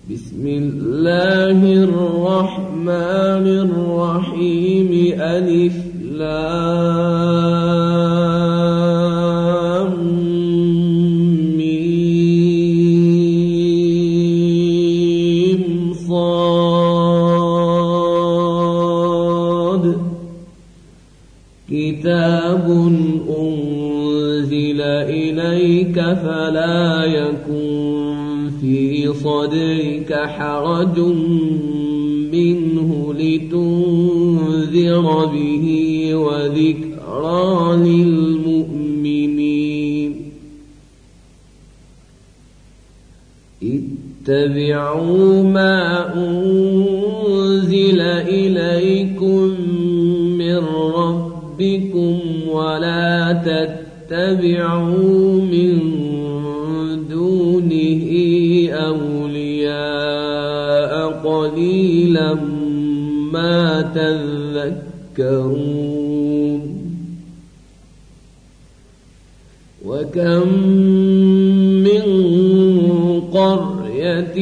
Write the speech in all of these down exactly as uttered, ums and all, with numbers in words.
بسم الله الرحمن الرحيم ألف لام ميم صاد كتاب أنزل إليك فلا يكن في صدرك حرج منه لتنذر به وذكرى للمؤمنين اتبعوا ما أنزل إليكم من ربكم ولا تتبعوا من دونه أولياء قليلا ما تذكرون وكم من قرية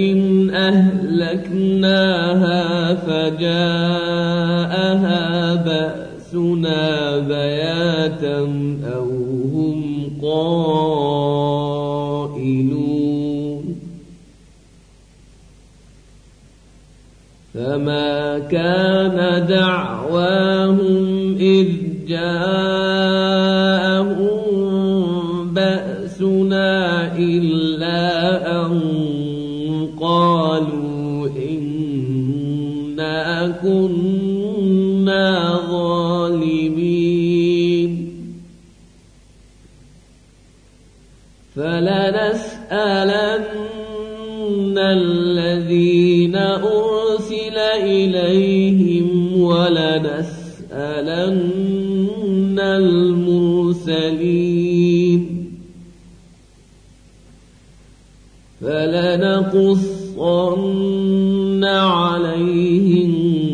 أهلكناها فجاءها بأسنا بياتا أو هم قائلون فما كان دعواهم إذ جاءهم بأسنا إلا أن قالوا إنا كنا ظالمين فلنسألن الذين أرسل إليهم ولنسألن المرسلين فلنقصن عليهم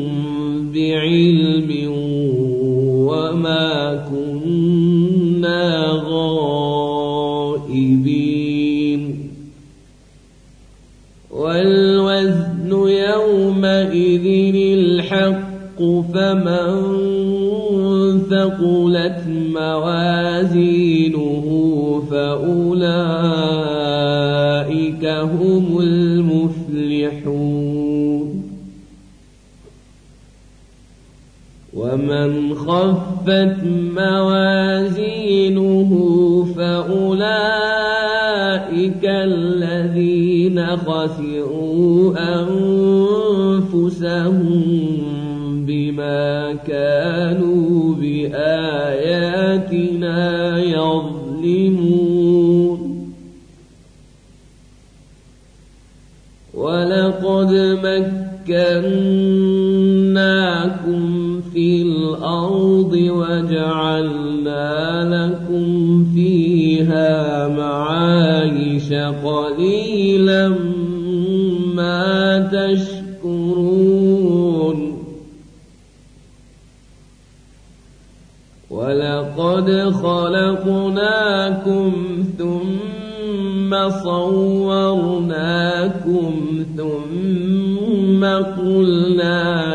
بعلم وما كنا غائبين والوزن يومئذ الحق فمن ثقلت موازينه فأولئك هم المفلحون ومن خفت موازينه فأولئك الذين خسروا أنفسهم بما كانوا بآياتنا يظلمون ولقد مكناكم في الأرض وجعلنا لكم فيها معايش قليلا ما تشكرون ولقد خلقناكم ثم صورناكم ثم قلنا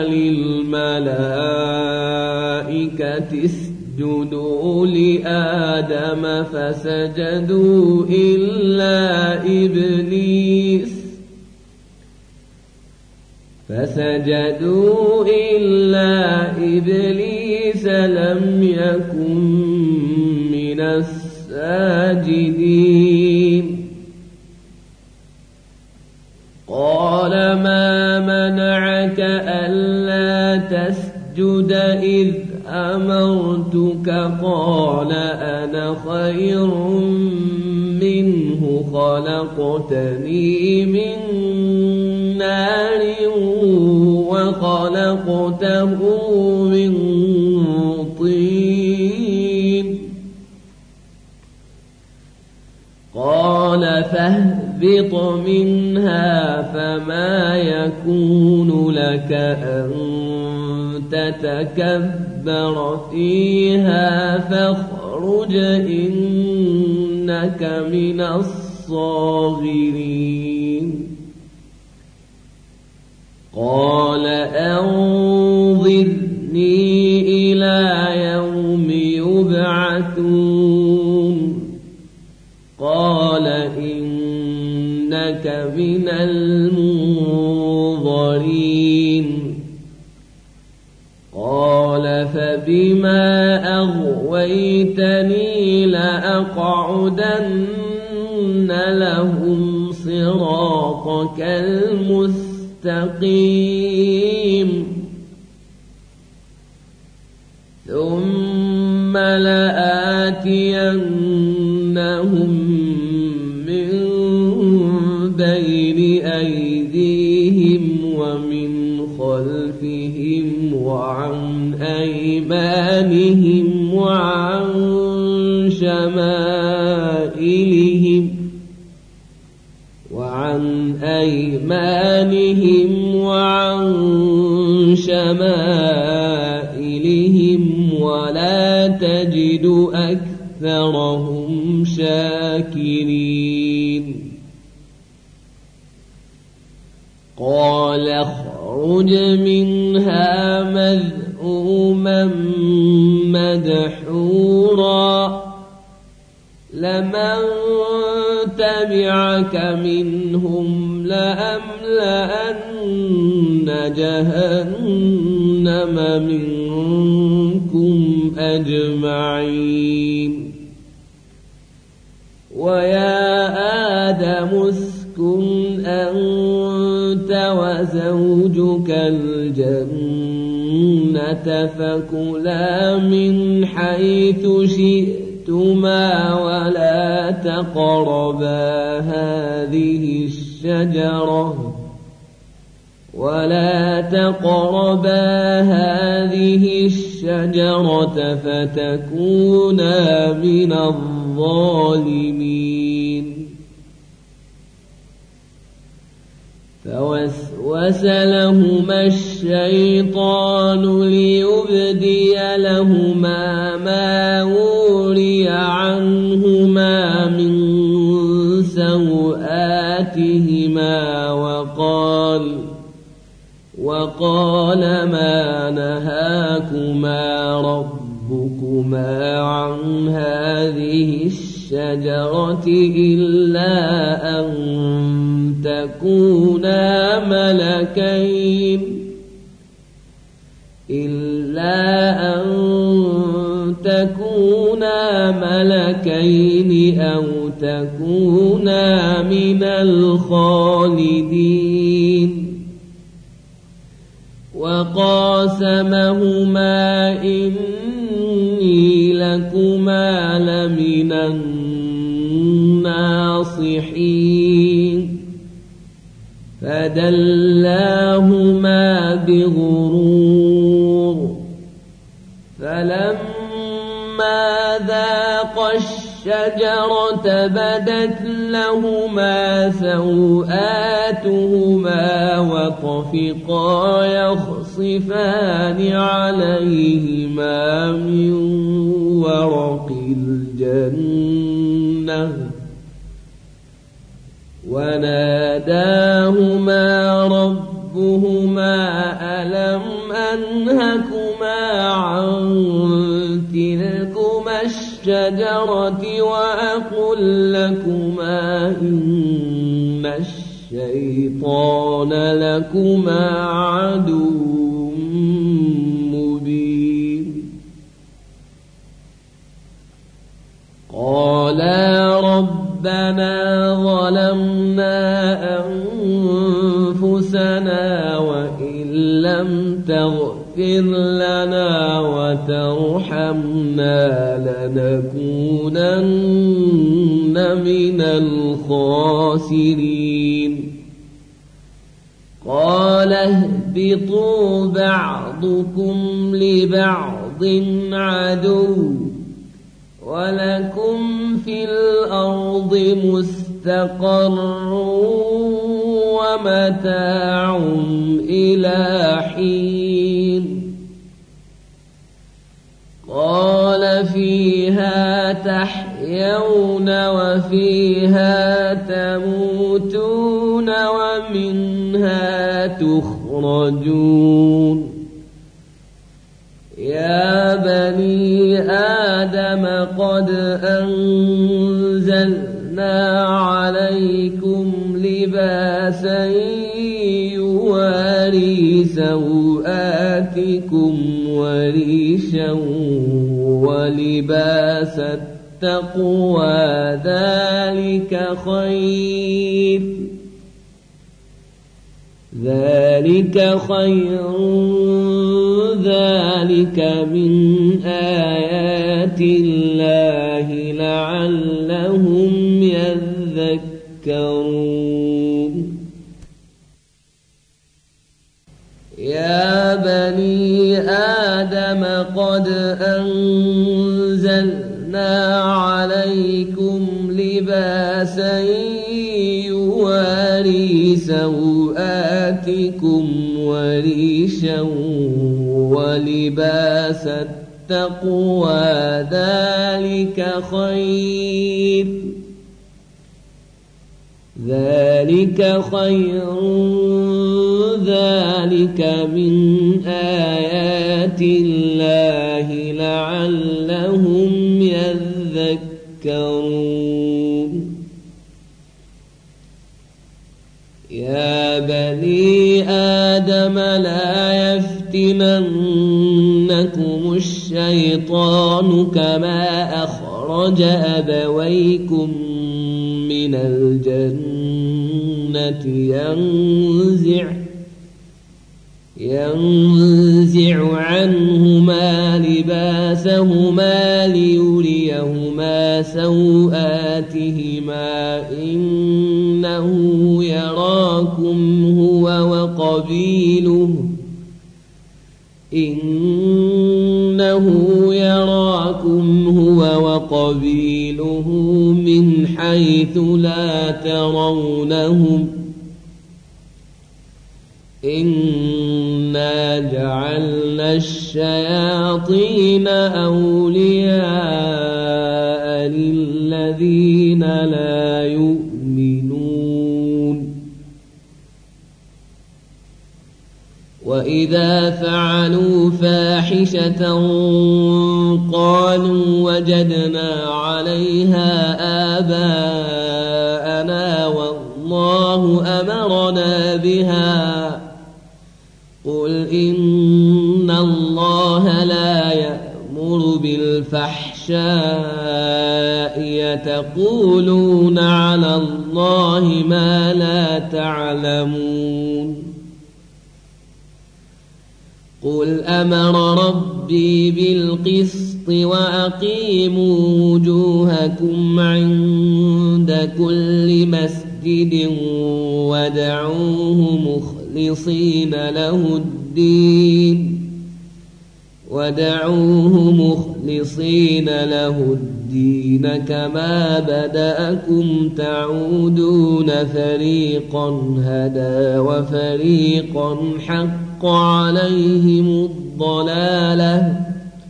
للملائكة اسجدوا لآدم فسجدوا إلا إبليس فسجدوا إلا إبليس لم يكن من الساجدين قال ما منعك ألا تسجد إذ أمرتك قال أنا خير منه خلقتني من نار وخلقته من طين قال فاهبط منها فما يكون لك أن تتكبر فيها فاخرج إنك من الصاغرين قال أنظرني إلى يوم يبعثون قال إنك من المنظرين قال فبما أغويتني لأقعدن لهم صراطك المستقيم ثم لآتينهم من بين أيديهم ومن خلفهم وعن أيمانهم وعن شمائلهم وعن أيمانهم وعن شمائلهم ولا تجد أكثرهم شاكرين قال اخرج منها مذءوما مدحورا لمن تبعك منهم لأملأن جهنم منكم أجمعين ويا آدم اسكن أنت وزوجك الجنة فكلا من حيث شئتما ولا تقربا هذه الشجرة ولا تقربا هذه الشجرة فتكونا من الظالمين فوسوس لهما الشيطان ليبدي لهما ما وري عنهما من سوآتهما وقال وقال ما نهاكما ربكما عن هذه الشجرة إلا أن تكونا ملكين إلا أن تكونا ملكين أو تكونا من الخالدين وقاسمهما إني لكما لمن الناصحين فدلاهما بغرور فلما ذاقا الشجرة بدت لهما سوآتهما وطفقا يخصفان عليهما من ورق الجنة وناداهما ربهما ألم أنهكما عن تلكما الشجرة وأقل لكما إن الشيطان لكما عدو مبين قالا ربنا ظلمنا أنفسنا وإن لم تغفر لنا وترحمنا لنكونن من الخاسرين قال اهبطوا بعضكم لبعض عدو ولكم في الأرض مستقر ومتاع إلى حين قال فيها تحيون وفيها تموتون ومنها تخرجون يخرجون يا بني آدم قد أنزلنا عليكم لباسا يواري سوآتكم وريشا ولباس التقوى ذلك خير ذلك خير ذلك من آيات الله لعلهم يذكرون يا بني آدم قد أنزلنا عليكم لباسا يواري سوآتكم وريشا ولباس التقوى ذلك خير ذلك خير ذلك من آيات الله لعلهم يذكرون يا بني آدم لا يفتننكم الشيطان كما أخرج أبويكم من الجنة ينزع ينزع عنهما لباسهما ليريهما سوآتهما إنه يراكم هو وقبيله إنه يراكم هو وقبيله من حيث لا ترونهم إنا جعلنا الشياطين أولياء للذين لا يؤمنون وإذا فعلوا فاحشة قالوا وجدنا عليها آباءنا والله أمرنا بها قل إن الله لا يأمر بالفحشاء يتقولون على الله ما لا تعلمون قل أمر ربي بالقسط وأقيموا وجوهكم عند كل مسجد ودعوه مخلصين له الدين ودعوه مخلصين له الدين كما بدأكم تعودون فريقا هدى وفريقا حق عليهم الضلالة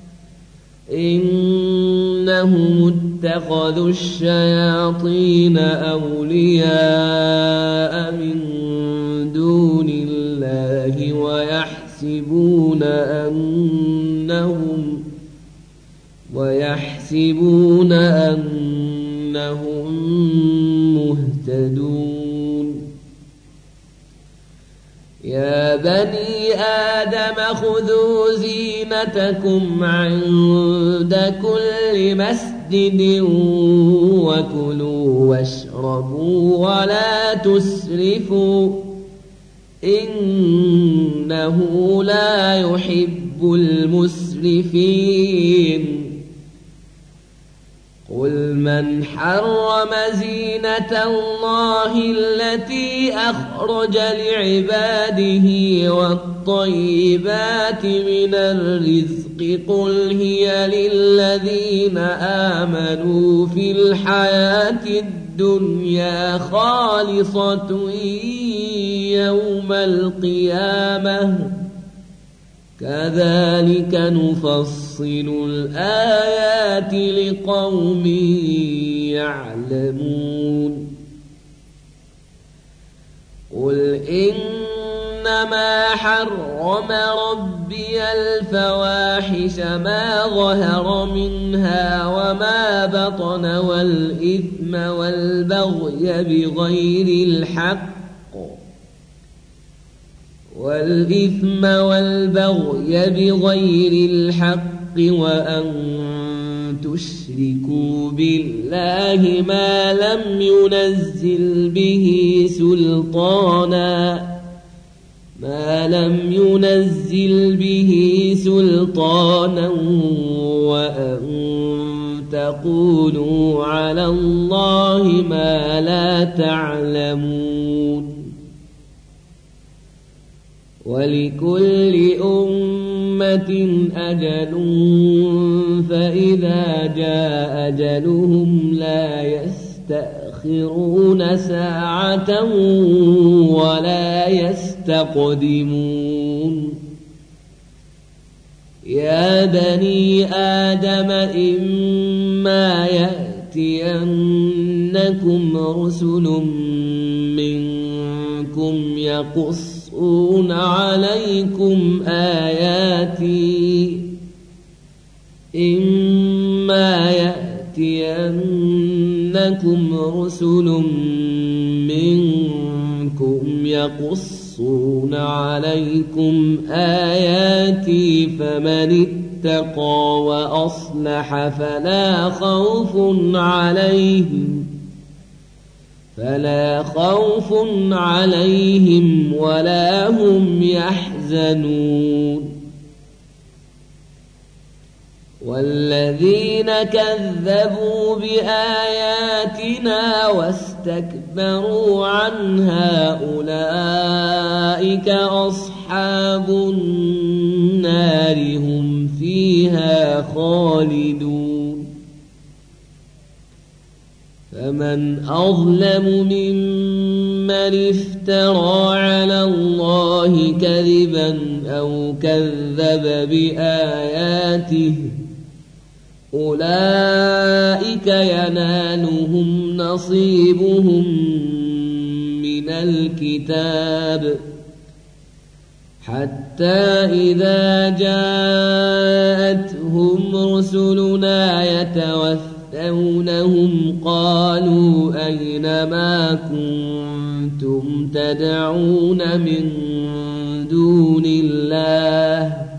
إنهم اتخذوا الشياطين أولياء من دون الله ويحسبون أنهم ويحسبون أنهم مهتدون يا بني آدم خذوا زينتكم عند كل مسجد وكلوا واشربوا ولا تسرفوا إنه لا يحب المسرفين قل من حرم زينة الله التي أخرج لعباده والطيبات من الرزق قل هي للذين آمنوا في الحياة الدنيا خالصة يوم القيامة كذلك نفصل الآيات لقوم يعلمون قل إن إنما حرم ربي الفواحش ما ظهر منها وما بطن والإثم والبغي بغير الحق والإثم والبغي بغير الحق وأن تشركوا بالله ما لم ينزل به سلطانا ما لم ينزل به سلطانا وأن تقولوا على الله ما لا تعلمون ولكل أمة أجل فإذا جاء أجلهم لا يستأخرون ساعة ولا يستقدمون يا بني آدم إما يأتينكم رسل منكم يقصون عليكم آياتي إما يأتينكم رسل منكم يقصون عليكم آياتي فمن اتقى وأصلح فلا خوف عليهم فلا خوف عليهم ولا هم يحزنون والذين كذبوا بآياتنا واستكبروا عنها أولئك أصحاب النار هم فيها خالدون فمن أظلم ممن افترى على الله كذبا أو كذب بآياته أولئك ينالهم نصيبهم من الكتاب حتى إذا جاءتهم رسلنا يتوفونهم قالوا أين ما كنتم تدعون من دون الله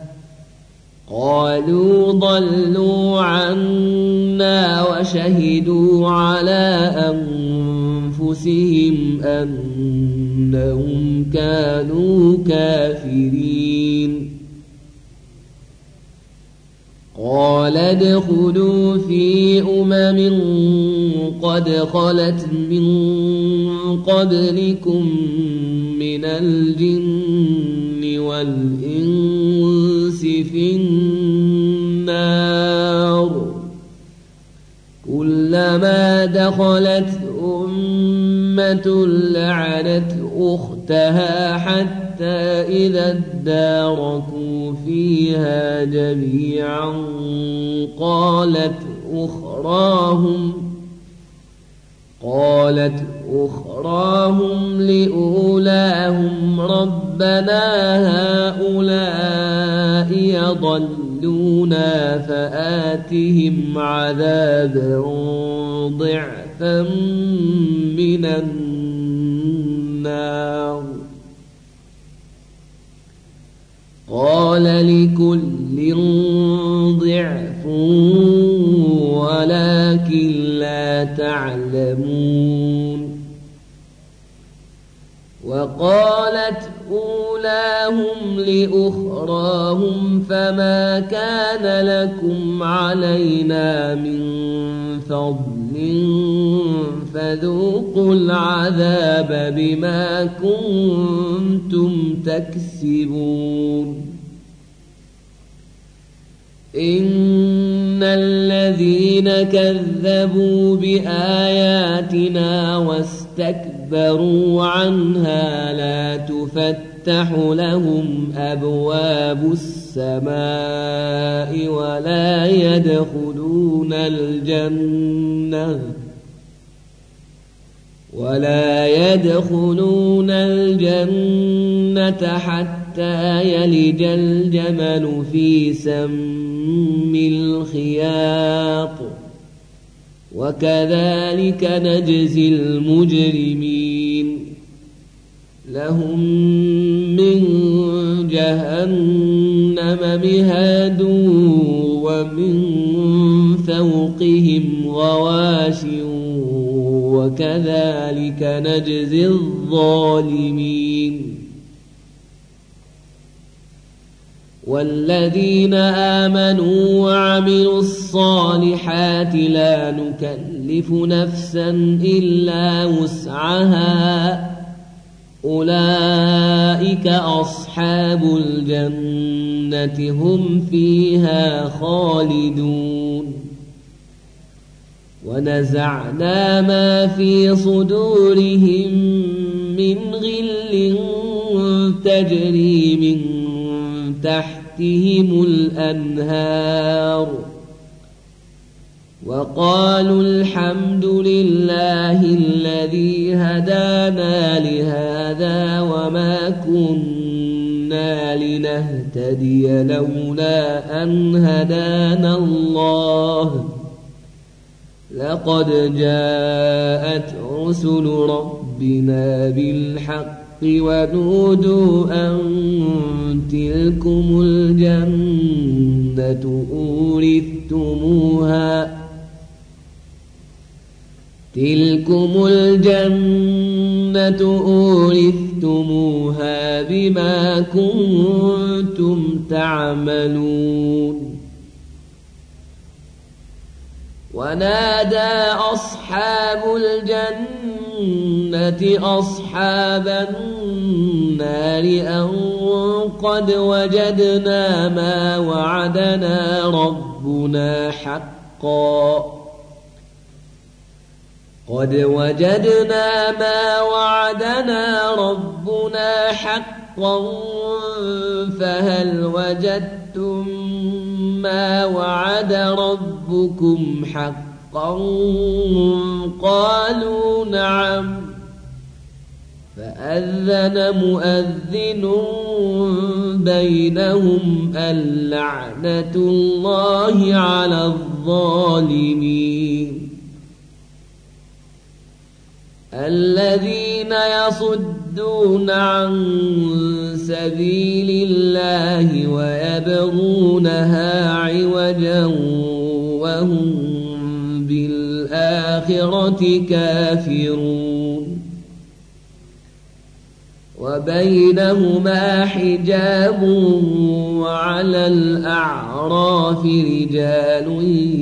قالوا ضلوا عنا وشهدوا على أنفسهم أنهم كانوا كافرين قال ادخلوا في أمم قد خلت من قبلكم من الجن والإنس في النار كلما دخلت أمة لعنت أختها حتى إذا اداركوا فيها جميعا قالت أخراهم قالت أخراهم لأولاهم ربنا هؤلاء يضلونا فآتهم عذابا ضعفا من النار قال لكل ضعف ولكن لا تعلمون وقالت أولاهم لأخراهم فما كان لكم علينا من فضل فذوقوا العذاب بما كنتم تكسبون إن الذين كذبوا بآياتنا واستكبروا عنها لا تفتح لهم أبواب السماء ولا يدخلون الجنة ولا يدخلون الجنة حتى يلج الجمل في سم الخياط وكذلك نجزي المجرمين لهم من جهنم مهاد ومن فوقهم غواش وكذلك نجزي الظالمين والذين آمنوا وعملوا الصالحات لا نكلف نفسا إلا وسعها أولئك أصحاب الجنة هم فيها خالدون ونزعنا ما في صدورهم من غل تجري من تحتهم الأنهار وقالوا الحمد لله الذي هدانا لهذا وما كنا لنهتدي لولا أن هدانا الله لقد جاءت رسل ربنا بالحق ونودوا أن تلكم الجنة أورثتموها تلكم الجنة أورثتموها بما كنتم تعملون ونادى أصحاب الجنة أصحاب النار أن قد وجدنا ما وعدنا ربنا حقا قد وجدنا ما وعدنا ربنا حقا فهل وجدتم ما وعد ربكم حقا قالوا نعم فأذن مؤذن بينهم اللعنة الله على الظالمين الذين يصدون عن سبيل الله ويبغونها عوجا وهم بالآخرة كافرون وبينهما حجاب وعلى الأعراف رجال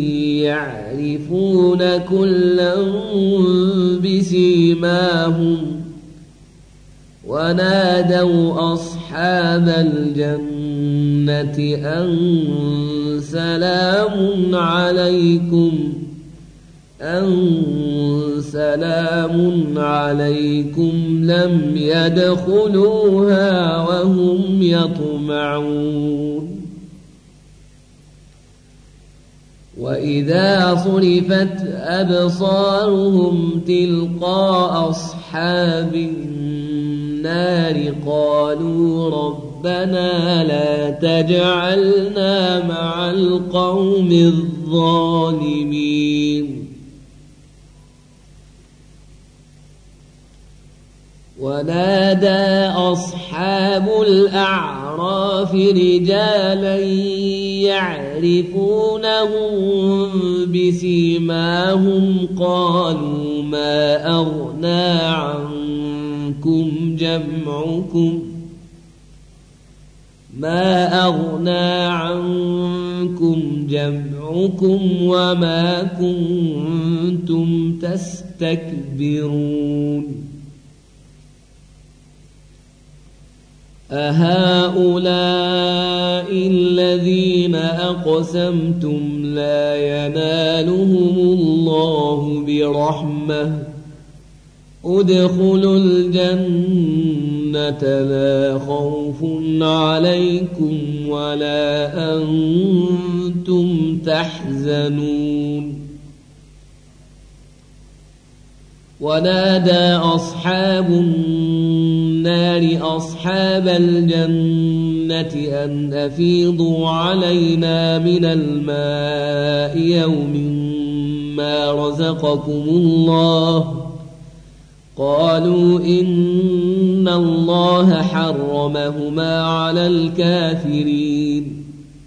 يعرفون كلا بسيماهم ونادوا أصحاب الجنة أن سلام عليكم أن سلام عليكم لم يدخلوها وهم يطمعون وإذا صرفت أبصارهم تلقاء أصحاب النار قالوا ربنا لا تجعلنا مع القوم الظالمين ونادى أصحاب الأعراف رجالا يعرفونهم بسيماهم قالوا ما أغنى عنكم جمعكم ما أغنى عنكم جمعكم وما كنتم تستكبرون أهؤلاء الذين أقسمتم لا ينالهم الله برحمة ادخلوا الجنة لا خوف عليكم ولا أنتم تحزنون ونادى أصحاب النار أصحاب الجنة أن أفيضوا علينا من الماء يوم ما رزقكم الله قالوا إن الله حرمهما على الكافرين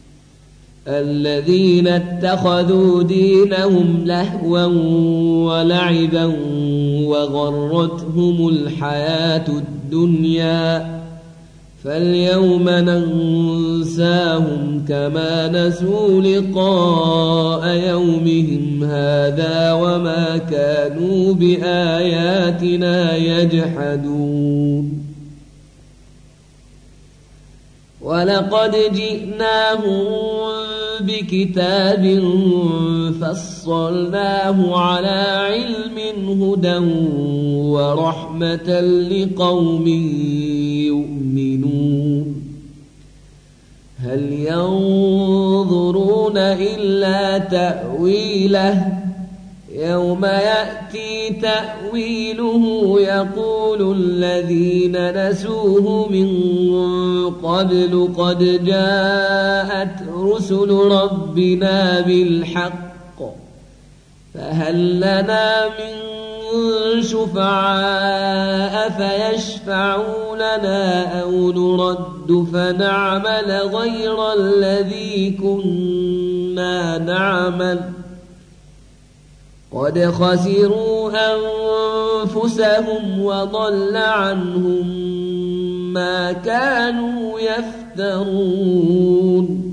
الذين اتخذوا دينهم لهوا ولعبا وغرتهم الحياة الدنيا فاليوم ننساهم كما نسوا لقاء يومهم هذا وما كانوا بآياتنا يجحدون ولقد جئناهم بكتاب فصلناه على علم هدى ورحمة لقوم يؤمنون هل ينظرون إلا تأويله يوم يأتي تأويله يقول الذين نسوه من قبل قد جاءت رسل ربنا بالحق فهل لنا من شفعاء فيشفعوا لنا أو نرد فنعمل غير الذي كنا نعمل قد خسروا أنفسهم وضل عنهم ما كانوا يفترون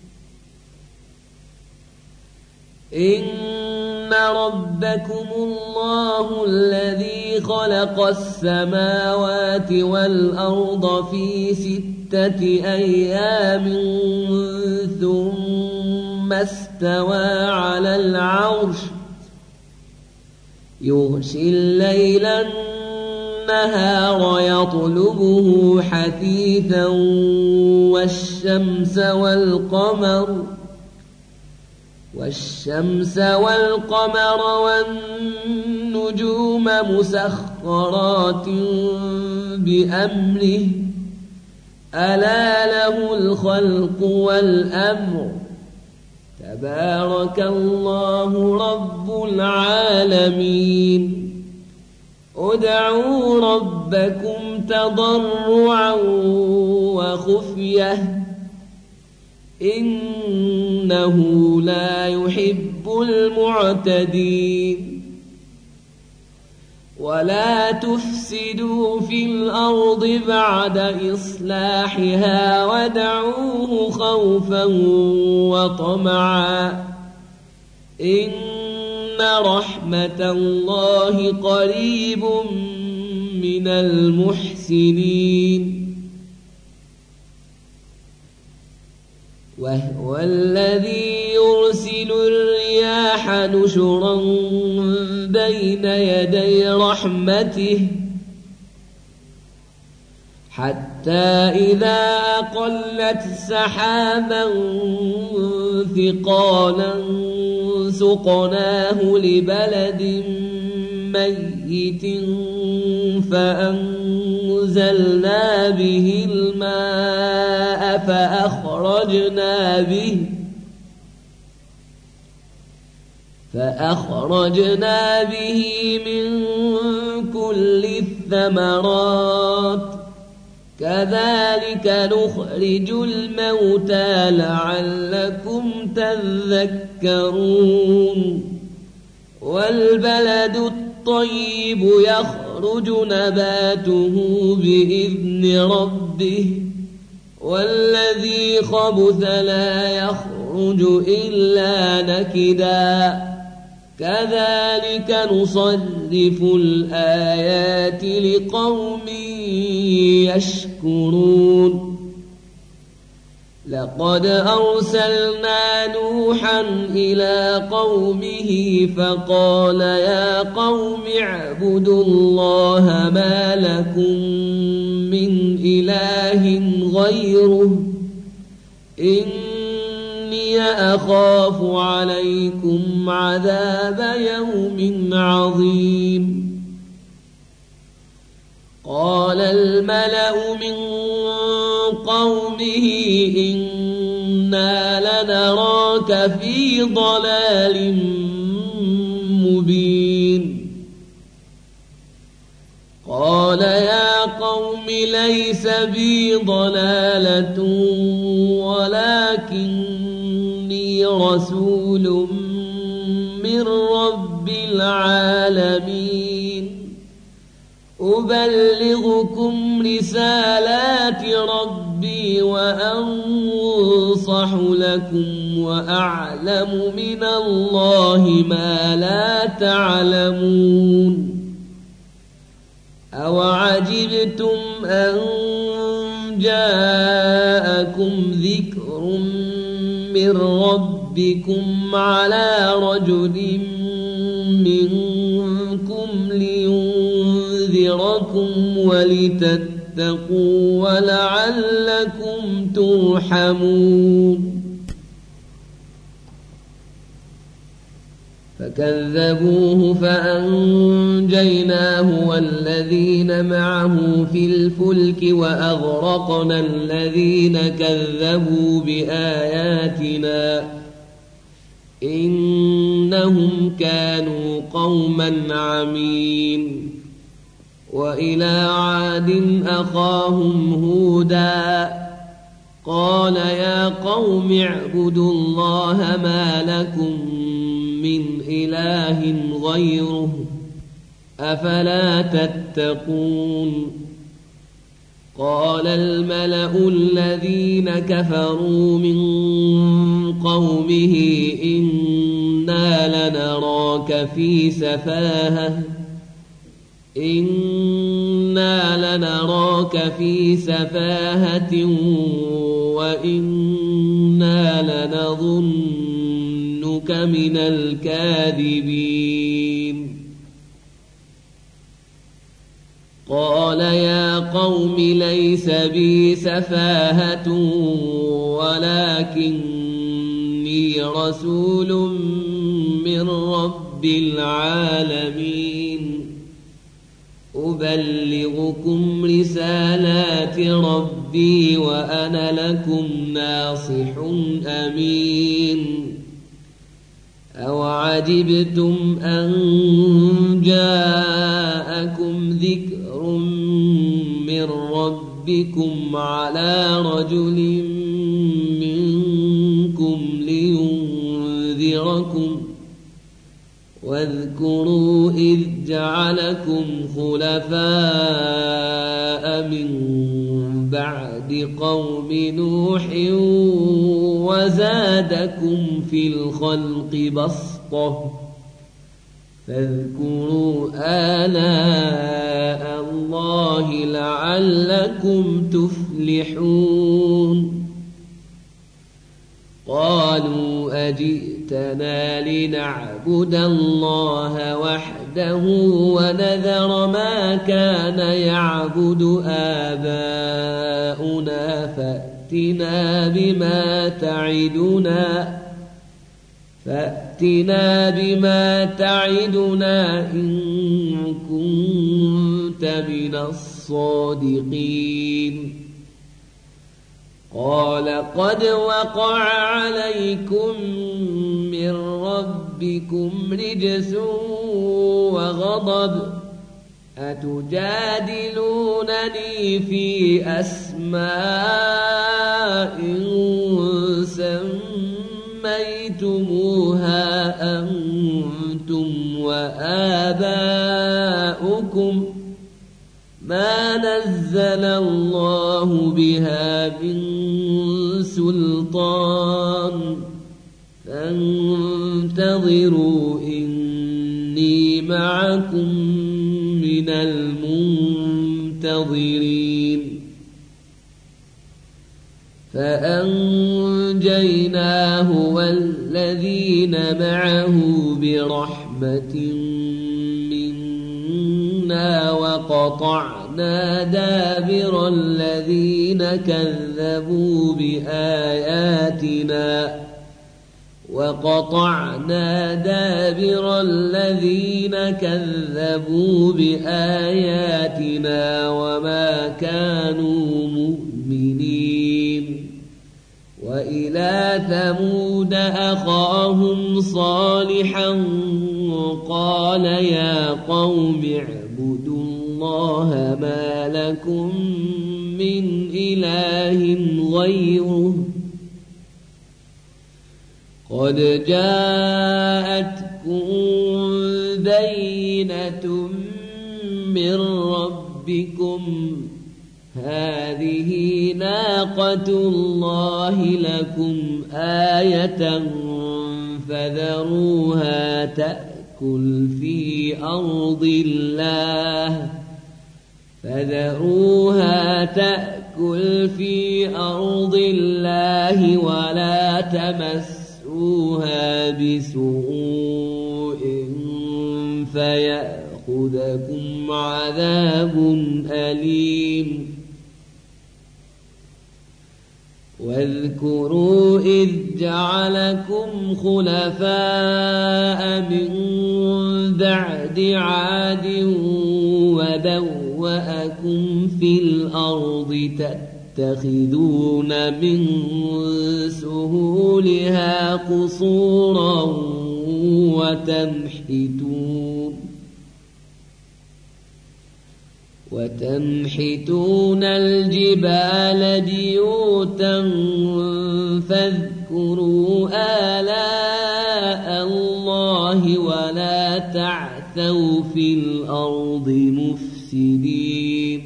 إن ربكم الله الذي خلق السماوات والأرض في ستة أيام ثم استوى على العرش يغشي الليل النهار يطلبه حثيثا والشمس والقمر والشمس والقمر والنجوم مسخرات بأمره ألا له الخلق والأمر تبارك الله رب العالمين ادعوا ربكم تضرعا وخفية إنه لا يحب المعتدين ولا تفسدوا في الأرض بعد إصلاحها ودعوه خوفا وطمعا إن رحمة الله قريب من المحسنين وهو الذي يرسل الرياح نشرا بين يدي رحمته حتى إذا أقلت سحابا ثقالا سقناه لبلد ميت فأنزلنا به الماء فأخرجنا به فأخرجنا به من كل الثمرات كذلك نخرج الموتى لعلكم تذكرون والبلد الطيب يخرج نباته بإذن ربه والذي خبث لا يخرج إلا نكدا كذلك نصرف الآيات لقوم يشكرون لقد أرسلنا نوحا إلى قومه فقال يا قوم اعبدوا الله ما لكم من إله غيره إني أخاف عليكم عذاب يوم عظيم قال الملأ من قومه إنا لنراك في ضلال مبين قال يا قوم ليس بي ضلالة ولكني رسول من رب العالمين أبلغكم رسالات ربي وأنصح لكم وأعلم من الله ما لا تعلمون أوعجبتم أن جاءكم ذكر من ربكم على رجل منكم لينذركم ولتتقوا ولعلكم ترحمون فكذبوه فأنجيناه والذين معه في الفلك وأغرقنا الذين كذبوا بآياتنا إنهم كانوا قوما عمين وإلى عاد أخاهم هودا قال يا قوم اعبدوا الله ما لكم من إله غيره أفلا تتقون قال الملأ الذين كفروا من قومه إنا لنراك في سفاهة إنا لنراك في سفاهة وإنا لنظنك من الكاذبين قال يا قوم ليس بي سفاهة ولكني رسول من رب العالمين أبلغكم رسالات ربي وأنا لكم ناصح أمين أوعجبتم أن جاءكم ذكر من ربكم على رجل منكم لينذركم واذكروا إذ جعلكم خلفاء من بعد قوم نوح وزادكم في الخلق بسطة فاذكروا آلاء الله لعلكم تفلحون قالوا أجئتنا لنعبد الله وحده ونذر ما كان يعبد آباؤنا فأتنا بما تعدنا فأتنا بما تعدنا إن كنت من الصادقين قال قد وقع عليكم من ربكم رجس وغضب أتجادلونني في أسماء سميتموها أنتم وآباؤكم ما نزل الله بها من سلطان فانتظروا إني معكم من المنتظرين فأنجيناه والذين معه برحمة منا وقطعنا دابر الذين كذبوا بآياتنا وقطعنا دابر الذين كذبوا بآياتنا وما كانوا مؤمنين وإلى ثمود أخاهم صالحا قال يا قوم اعبدوا الله ما لكم من إله غيره قد جاءتكم بينة من ربكم هذه ناقة الله لكم آية فذروها تأكل في أرض الله فذروها تأكل في أرض الله ولا تمسوها بسوء فيأخذكم عذاب أليم واذكروا إذ جعلكم خلفاء من بعد عاد وبوأكم في الأرض تتخذون من سهولها قصورا وتنحتون وتنحتون الجبال بيوتا فاذكروا آلاء الله ولا تعثوا في الأرض مفسدين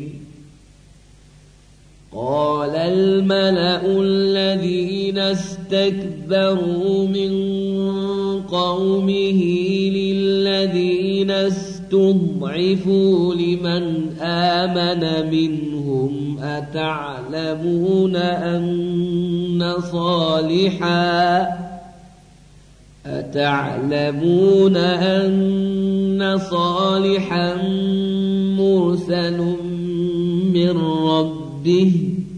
قال الملأ الذين استكبروا من قومه للذين استضعفوا لمن آمن منهم أتعلمون أن صالحا أتعلمون أن صالحا مرسل من ربه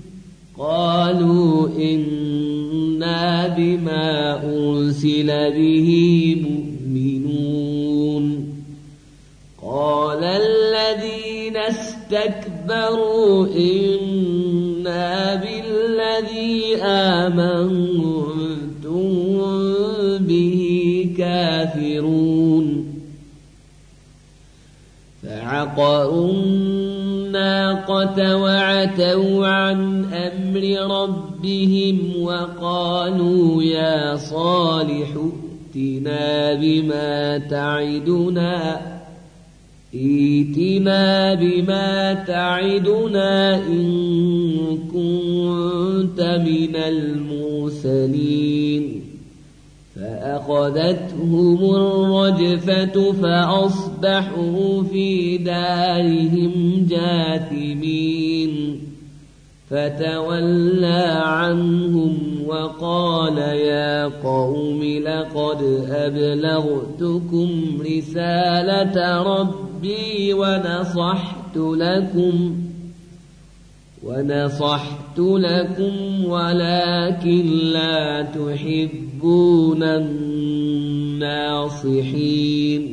قالوا إنا بما أرسل به مؤمنون قال الذين استكبروا إنا بالذي آمنتم به كافرون فعقروا الناقة وعتوا عن أمر ربهم وقالوا يا صالح ائتنا بما تعدنا ائتنا بما تعدنا إن كنت من المرسلين فأخذتهم الرجفة فأصبحوا في دارهم جاثمين فتولى عنهم وقال يا قوم لقد أبلغتكم رسالة ربي ونصحت لكم ونصحت لكم ولكن لا تحبون الناصحين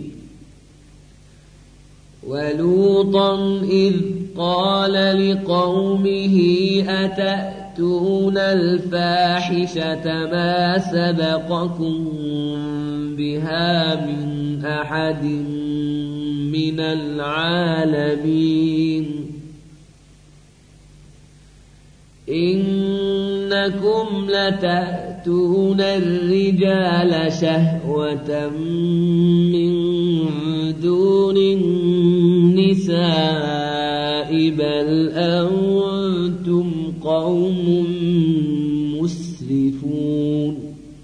ولوطا إذ قال لقومه أتأتون الفاحشة ما سبقكم بها من أحد من العالمين إنكم لتأتون الرجال شهوة من دون النساء بل أنتم قوم مسرفون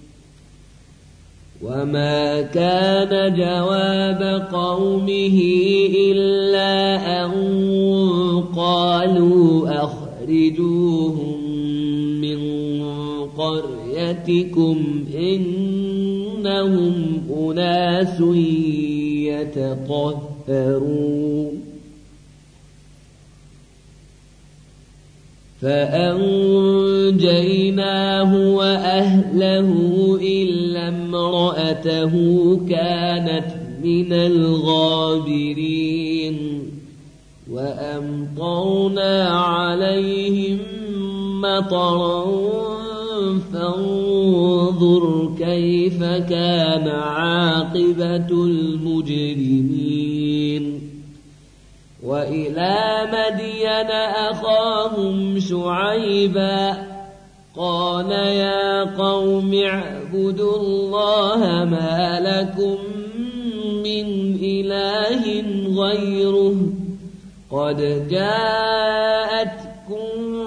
وما كان جواب قومه إلا أن قالوا أخرجوهم من قريتكم إنهم أناس يتطهرون فأنجيناه وأهله إلا امرأته كانت من الغابرين وأمطرنا عليهم مطرا فانظر كيف كان عاقبة المجرمين وإلى مدين أخاهم شعيبا قال يا قوم اعبدوا الله ما لكم من إله غيره قد جاءتكم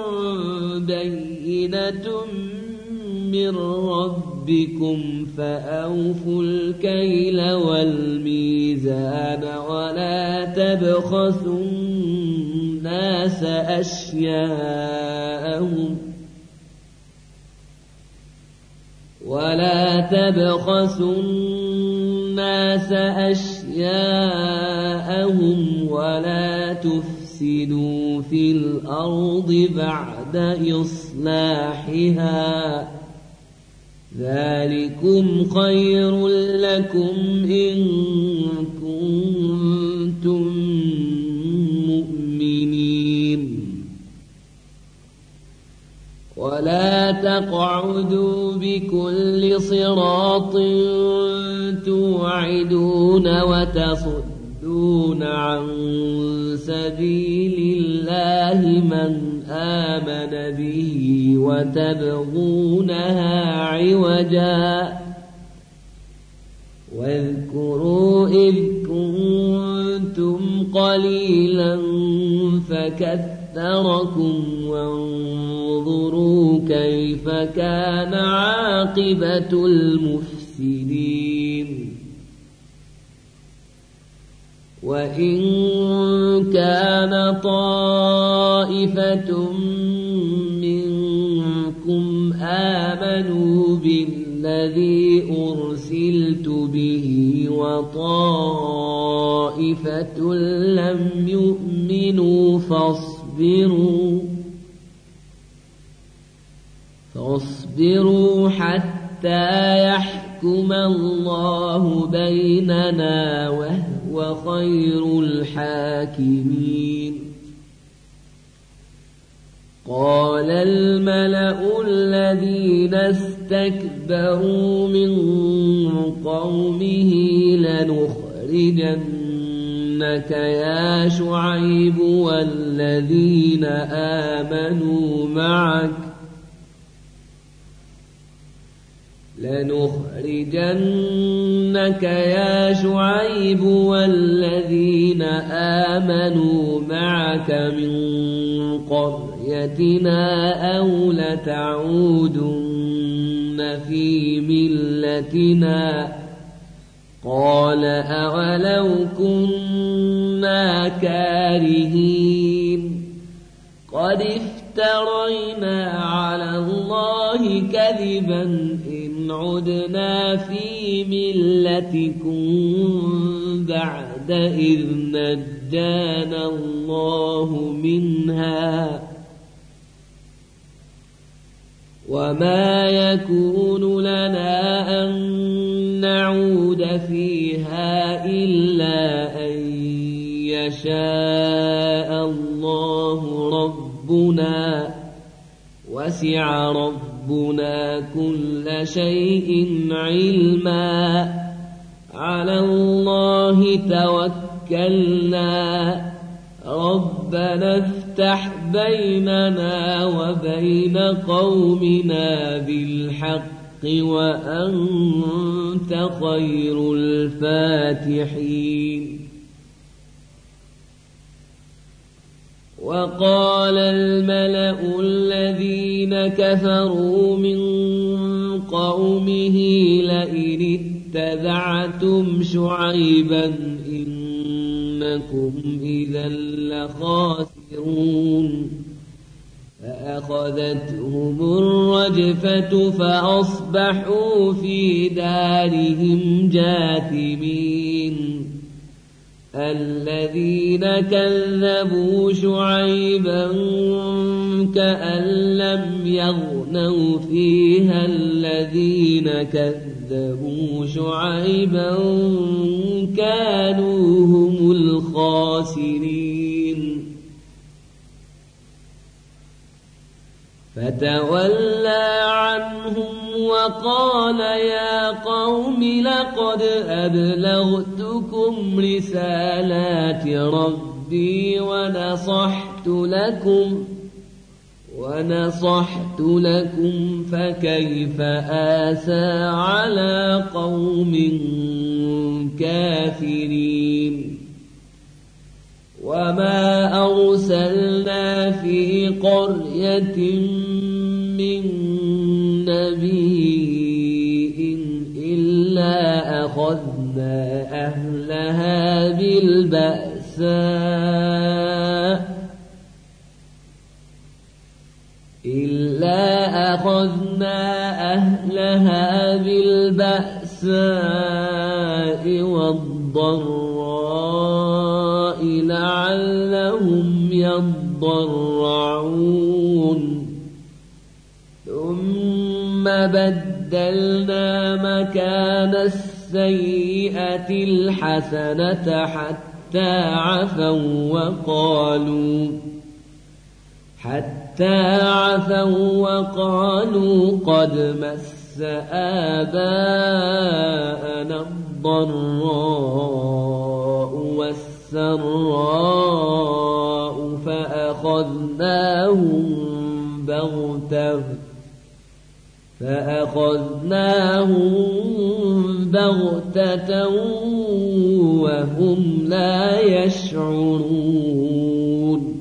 بينة من ربكم فأوفوا الكيل والميزان ولا تبخسوا الناس أشياءهم ولا تبخسوا الناس أشياءهم ولا تفسدوا في الأرض بعد إصلاحها ذلكم خير لكم إن كنتم مؤمنين ولا تقعدوا بكل صراط توعدون وتصدون عن سبيل الله من آمن به وتبغونها عوجا واذكروا إذ كنتم قليلا فكثركم وانظروا كيف كان عاقبة المفسدين وإن كان طائفة منكم آمنوا بالذي أرسلت به وطائفة لم يؤمنوا فاصبروا فاصبروا حتى يحكم الله بيننا وهو خير الحاكمين قال الملأ الذين استكبروا من قومه لنخرجنك يا شعيب والذين آمنوا معك لنخرجنك يا شعيب والذين آمنوا معك من قريتنا أو لتعودن في ملتنا قال أولو كنا كارهين قد افترينا على الله كذبا إن عدنا في ملتكم بعد إذ نجانا الله منها وما يكون لنا أن نعود فيها إلا أن يشاء الله ربنا وسع ربنا كل شيء علما على الله توكلنا ربنا افتح بيننا وبين قومنا بالحق وأنت خير الفاتحين وقال الملأ الذين كفروا من قومه لئن اتبعتم شعيبا إنكم إذا لخاسرون فأخذتهم الرجفة فأصبحوا في دارهم جاثمين الذين كذبوا شعيبا كأن لم يغنوا فيها الذين كذبوا كذبوا شعيبا كانوا هم الخاسرين فتولى عنهم وقال يا قوم لقد أبلغتكم رسالات ربي ونصحت لكم ونصحت لكم فكيف آسى على قوم كافرين وما أرسلنا في قرية من نبي إلا أخذنا أهلها بالبأساء إلا أخذنا أهلها بالبأساء والضراء لعلهم يضرعون ثم بدلنا مكان السيئة الحسنة حتى عفوا وقالوا حتى عفوا وقالوا قد مس آباءنا الضراء والسراء فأخذناهم بغتة فأخذناهم بغتة وهم لا يشعرون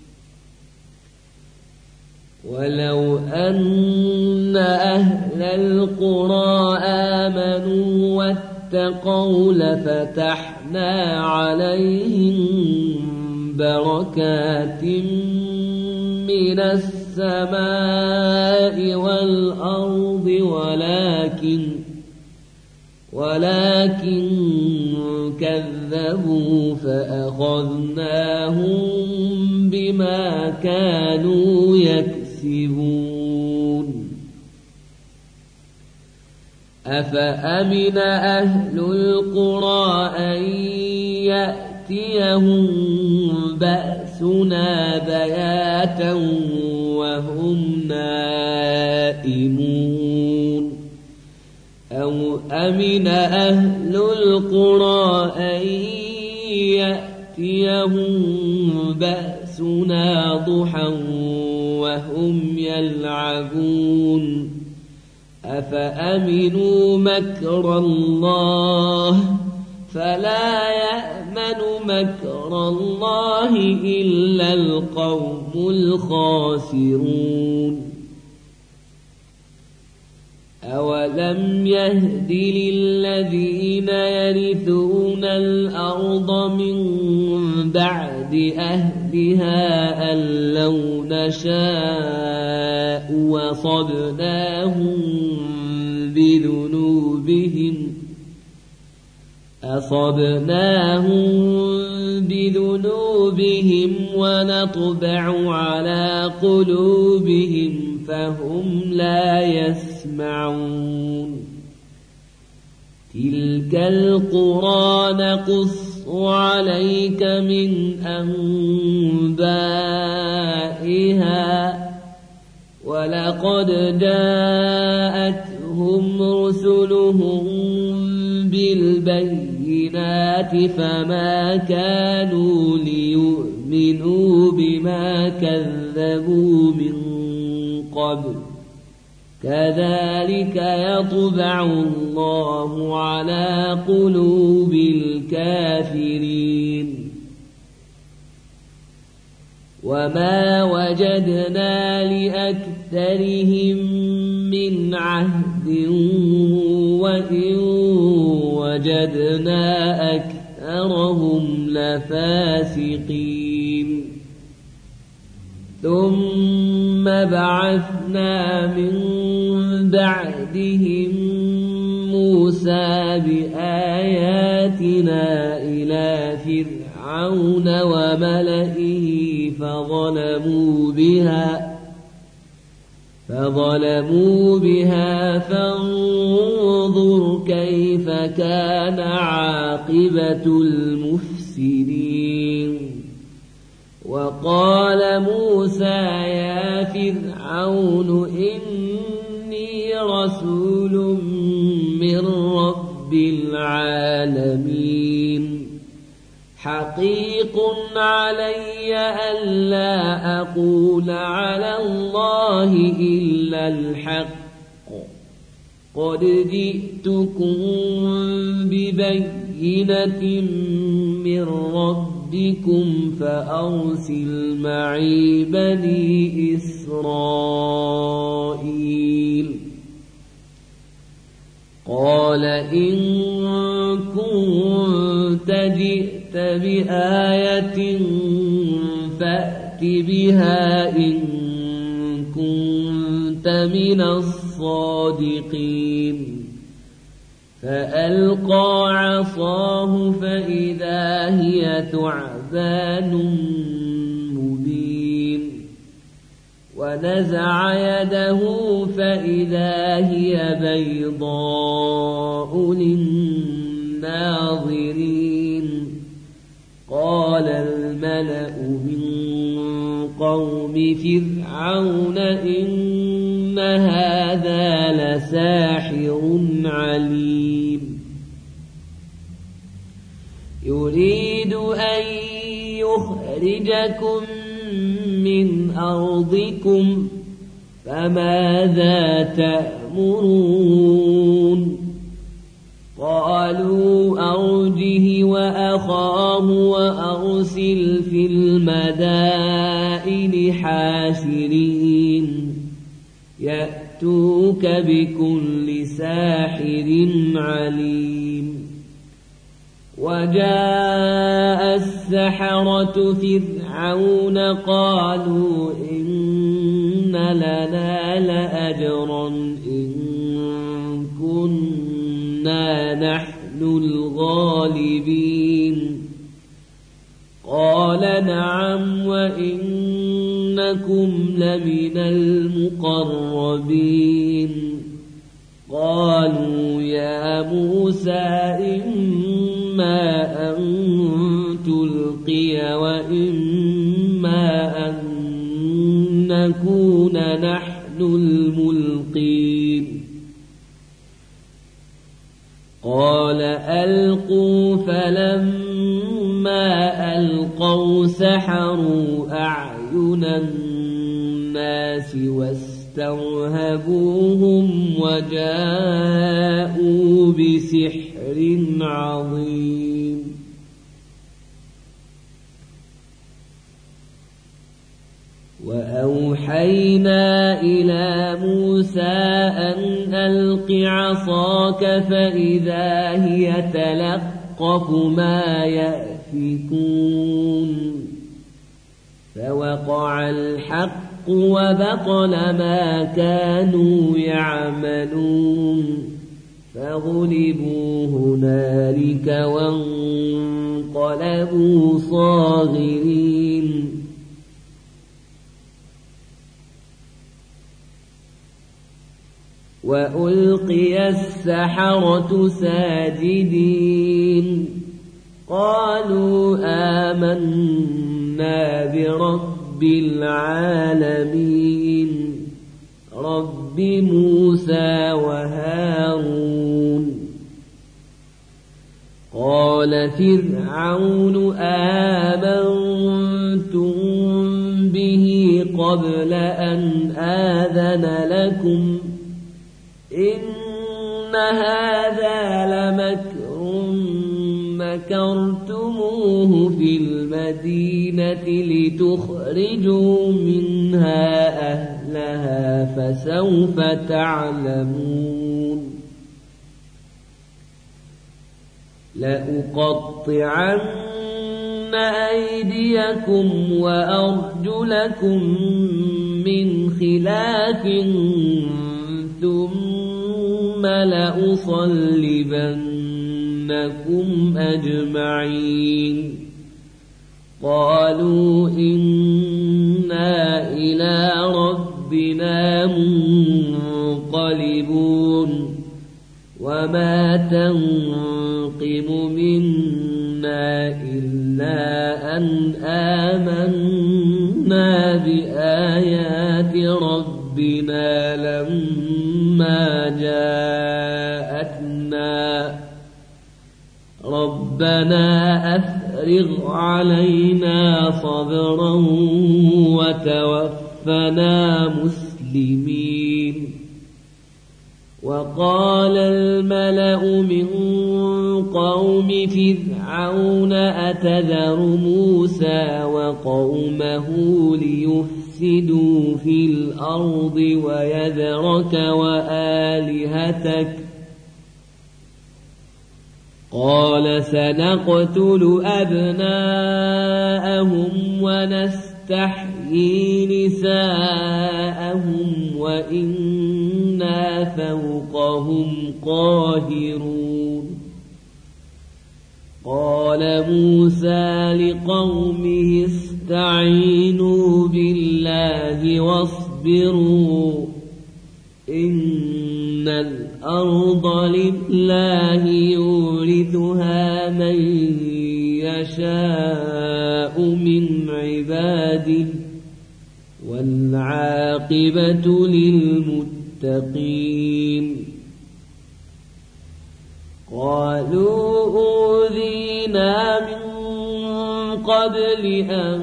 ولو أن أهل القرى آمنوا واتقوا لفتحنا عليهم بركات من السماء والأرض ولكن ولكن كذبوا فأخذناهم بما كانوا يكسبون أفأمن أهل القرى أن يأتيهم بأسنا بياتا وهم نائمون أو أمن أهل القرى أن يأتيهم بأسنا ضحى وهم يلعبون أفأمنوا مكر الله فلا يأمن مكر الله إلا القوم الخاسرون أولم يهد للذين يرثون الأرض من بعد أهلها أن لو نشاء وصبناهم بذنوبهم أصبناهم بذنوبهم ونطبع على قلوبهم فهم لا يسمعون تلك القرى نقص عليك من أنبائها ولقد جاءتهم رسلهم بالبينات فما كانوا ليؤمنوا بما كذبوا من قبل كذلك يطبع الله على قلوب الكافرين وما وجدنا لأكثرهم من عهد وإن وجدنا أكثرهم لفاسقين ثم بعثنا من بعدهم موسى بآياتنا إلى فرعون وملئه فظلموا بها فظلموا بها فانظر كيف كان عاقبة المفسدين وقال موسى يا فرعون إني رسول من رب العالمين حقيق علي ألا أقول على الله إلا الحق قد جئتكم ببينة من ربكم فأرسل معي بني إسرائيل قال إن كنت جئت بآية فأت بها إن كنت من الصادقين فألقى عصاه فإذا هي ثعبان مبين ونزع يده فإذا هي بيضاء للناظرين قال الملأ من قوم فرعون إن هذا لساحر عليم يريد أن يخرجكم من أرضكم فماذا تأمرون قالوا أرجه وأخاه وأرسل في المدائن حاشرين يأتوك بكل ساحر عليم وجاء السحرة فرعون قالوا إن لنا لأجرا إن كنا نحن الغالبين قال نعم وإنكم لمن المقربين قالوا يا موسى إما أن تلقي وإما أن نكون نحن الملقين قال ألقوا فلما ألقوا سحروا أعين الناس واسترهبوهم وجاءوا بسحر عظيم وأوحينا إلى موسى أن ألق عصاك فإذا هي تلقف ما يأفكون فوقع الحق وبطل ما كانوا يعملون فغلبوا هنالك وانقلبوا صاغرين وألقي السحرة ساجدين قالوا آمنا برب العالمين رب موسى وهارون قال فرعون آمنتم به قبل أن آذن لكم إن هذا لمكر مكرتموه في المدينة لتخرجوا منها أهلها فسوف تعلمون لأقطعن أيديكم وأرجلكم من خلاف ثم لأصلبنكم أجمعين قالوا إنا إلى ربنا ربنا منقلبون وما تنقم منا إلا أن آمنا بآيات ربنا لما جاءتنا ربنا أفرغ علينا صبرا وتوفنا مسلمين. وقال الملأ من قوم فرعون أتذر موسى وقومه ليفسدوا في الأرض ويذرك وآلهتك قال سنقتل أبناءهم ونستحيي نساءهم وإنا فوقهم قاهرون. قال موسى لقومه استعينوا بالله واصبروا إن الأرض لله يورثها من يشاء من عباده والعاقبة للمتقين. قالوا أوذينا من قبل أن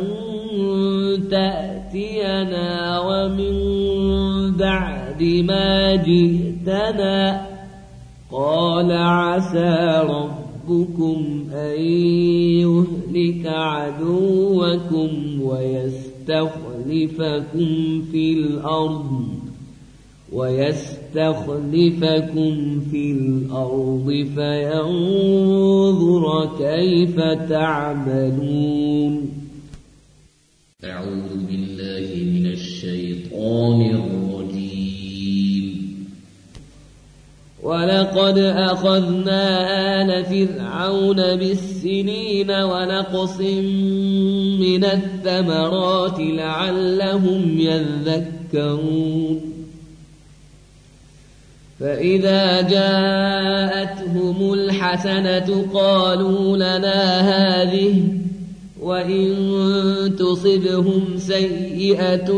تأتينا ومن بعد ما جئتنا قال عسى ربكم أن يهلك عدوكم ويستخلفكم في الأرض ويستخلفكم في الأرض فينظر كيف تعملون. أعوذ بالله من الشيطان الرجيم. ولقد أخذنا آل فرعون بالسنين ونقص من الثمرات لعلهم يذكرون. فإذا جاءتهم الحسنة قالوا لنا هذه وإن تصبهم سيئة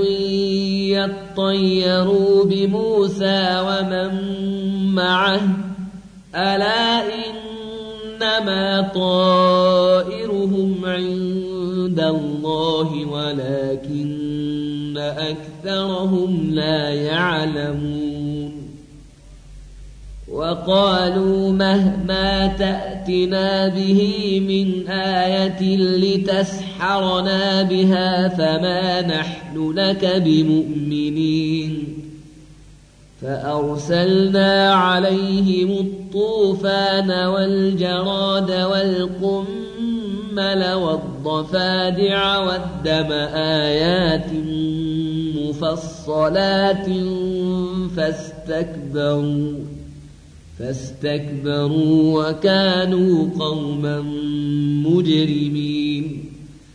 يطيروا بموسى ومن معه ألا إنما طائرهم عند الله ولكن أكثرهم لا يعلمون. وقالوا مهما تأتنا به من آية لتسحرنا بها فما نحن لك بمؤمنين. فأرسلنا عليهم الطوفان والجراد والقمل والضفادع والدم آيات مفصلات فاستكبروا فاستكبروا وكانوا قوما مجرمين.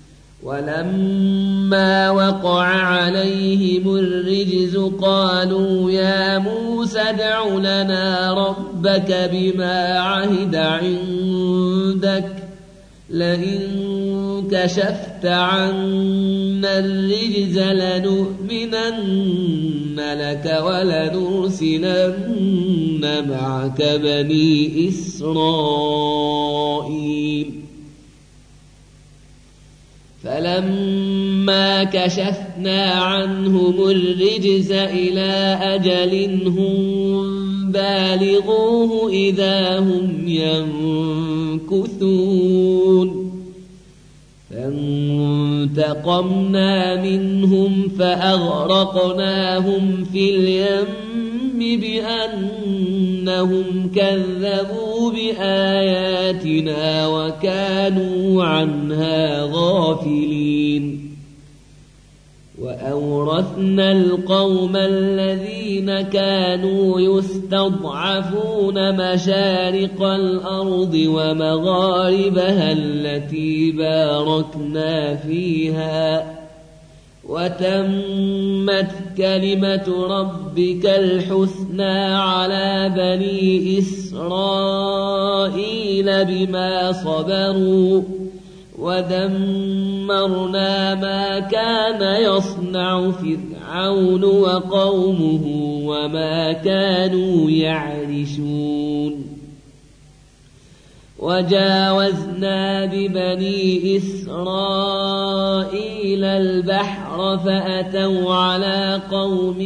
ولما وقع عليهم الرجز قالوا يا موسى ادع لنا ربك بما عهد عندك لئن كشفت عنا الرجز لنؤمنن لك ولنرسلن معك بني إسرائيل. فلما كشفنا عنهم الرجز إلى أجل هم بالغوه إذا هم ينكثون. فانتقمنا منهم فأغرقناهم في اليم بأنهم كذبوا بآياتنا وكانوا عنها غافلين. وأورثنا القوم الذين كانوا يستضعفون مشارق الأرض ومغاربها التي باركنا فيها وتمت كلمة ربك الحسنى على بني إسرائيل بما صبروا ودمرنا ما كان يصنع فرعون وقومه وما كانوا يعرشون وجاوزنا ببني إسرائيل البحر فأتوا على قوم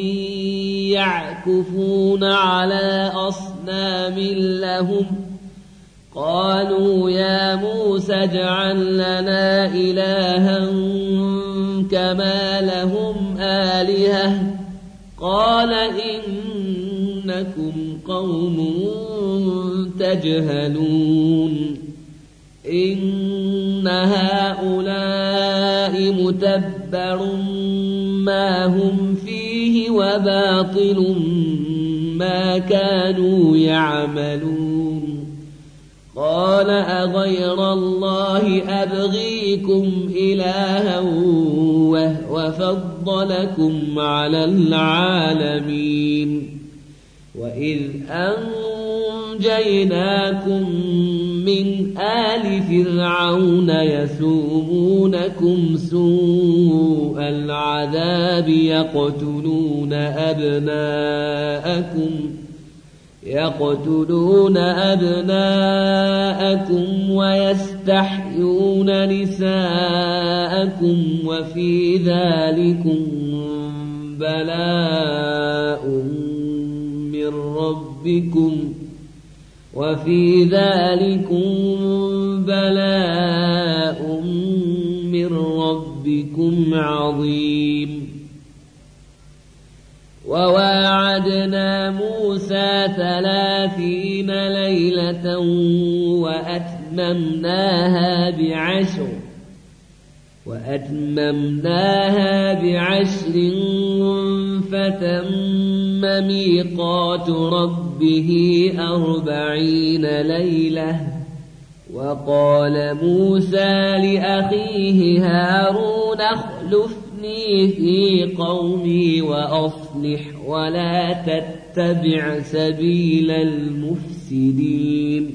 يعكفون على أصنام لهم قالوا يا موسى اجعل لنا إلها كما لهم آلهة قال إنكم قوم تجهلون إن هؤلاء متبر ما هم فيه وباطل ما كانوا يعملون قال أغير الله أبغيكم إلها وهو فضلكم على العالمين وإذ أنجيناكم من آل فرعون يسومونكم سوء العذاب يقتلون أبناءكم يقتلون أبناءكم ويستحيون نساءكم وفي ذلكم بلاء من ربكم وفي ذلكم بلاء من ربكم عظيم وواعدنا موسى ثلاثين ليلة وأتممناها بعشر وأتممناها بعشر فتم ميقات ربه أربعين ليلة وقال موسى لأخيه هارون اخلفني في قومي وأصلح ولا تتبع سبيل المفسدين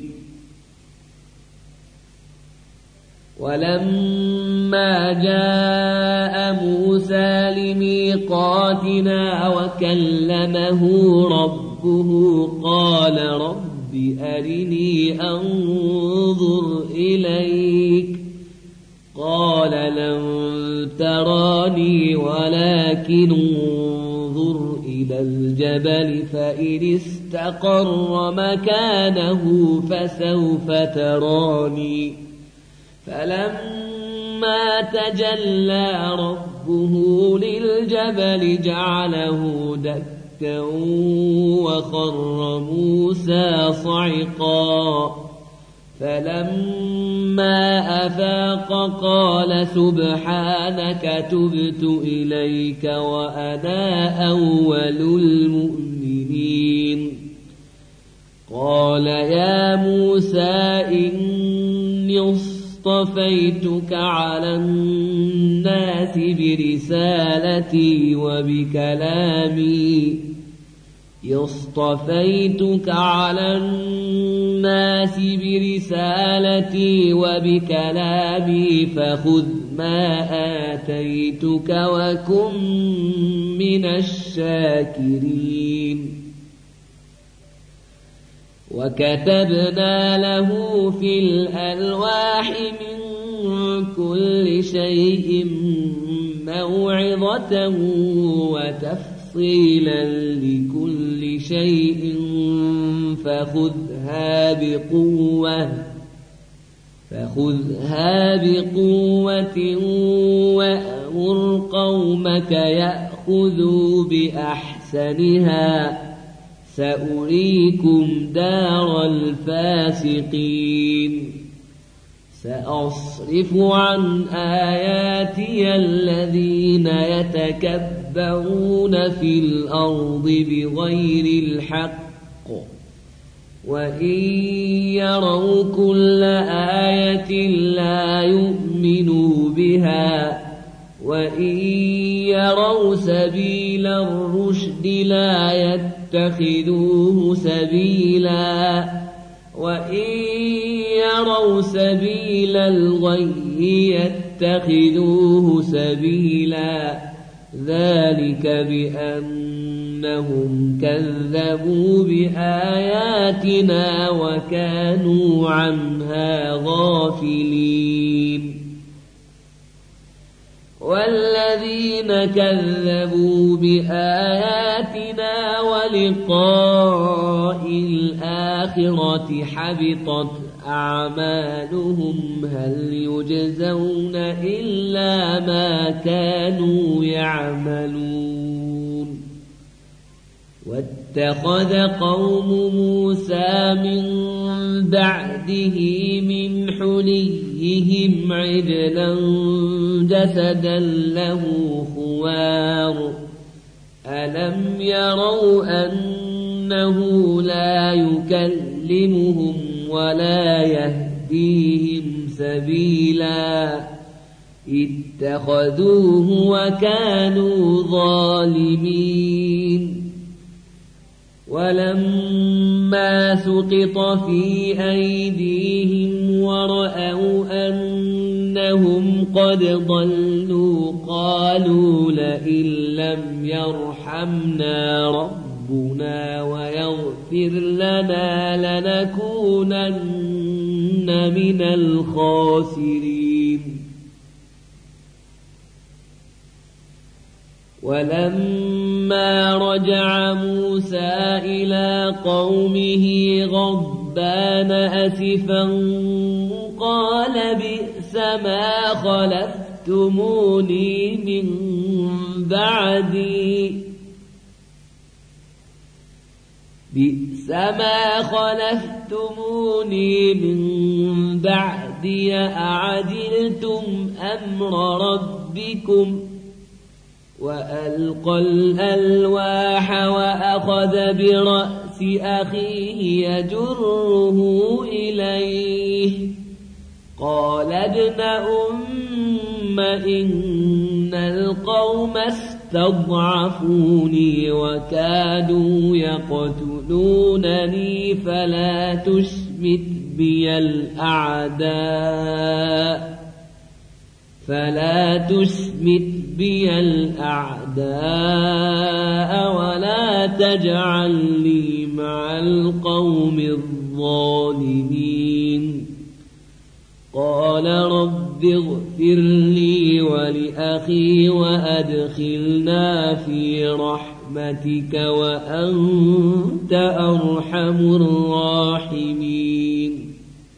ولما جاء موسى لميقاتنا وكلمه ربه قال رب أرني أنظر إليك قال لن تراني ولكن انظر إلى الجبل فإن استقر مكانه فسوف تراني فلما تجلى ربه للجبل جعله دكا وخر موسى صعقا فلما أفاق قال سبحانك تبت إليك وأنا أول المؤمنين قال يا موسى إني اصطفيتك على الناس برسالتي وبكلامي اصطفيتك على الناس برسالتي وبكلامي فخذ ما آتيتك وكن من الشاكرين وكتبنا له في الألواح من كل شيء موعظة وتفصيلا لكل شيء فخذها بقوة فخذها بقوة وأمر قومك يأخذوا بأحسنها سأريكم دار الفاسقين سأصرف عن آياتي الذين يتكبرون في الأرض بغير الحق وإن يروا كل آية لا يؤمنوا بها وإن يروا سبيل الرشد لا يتخذوه سبيلا وإن يروا سبيل الغي يتخذوه سبيلا ذلك بأنهم كذبوا بآياتنا وكانوا عنها غافلين والذين كذبوا بآياتنا ولقاء الآخرة حبطت أعمالهم هل يجزون إلا ما كانوا يعملون واتخذ قوم موسى من بعده من حليهم عجلا جسدا له خوار ألم يروا أنه لا يكلمهم ولا يهديهم سبيلا اتخذوه وكانوا ظالمين ولما سقط في أيديهم ورأوا أنهم قد ضلوا قالوا لئن لم يرحمنا ربنا ويغفر لنا لنكونن من الخاسرين ولما رجع موسى إلى قومه غضبان أسفا قال بئس ما خلفتموني من بعدي بئس ما خلفتموني من بعدي أعجلتم أمر ربكم وألقى الألواح وأخذ برأس أخيه يجره إليه قال ابن أم إن القوم استضعفوني وكادوا يقتلونني فلا تشمت بي الأعداء فلا تشمت بي الأعداء ولا تجعلني مع القوم الظالمين قال رب اغفر لي ولأخي وأدخلنا في رحمتك وأنت أرحم الراحمين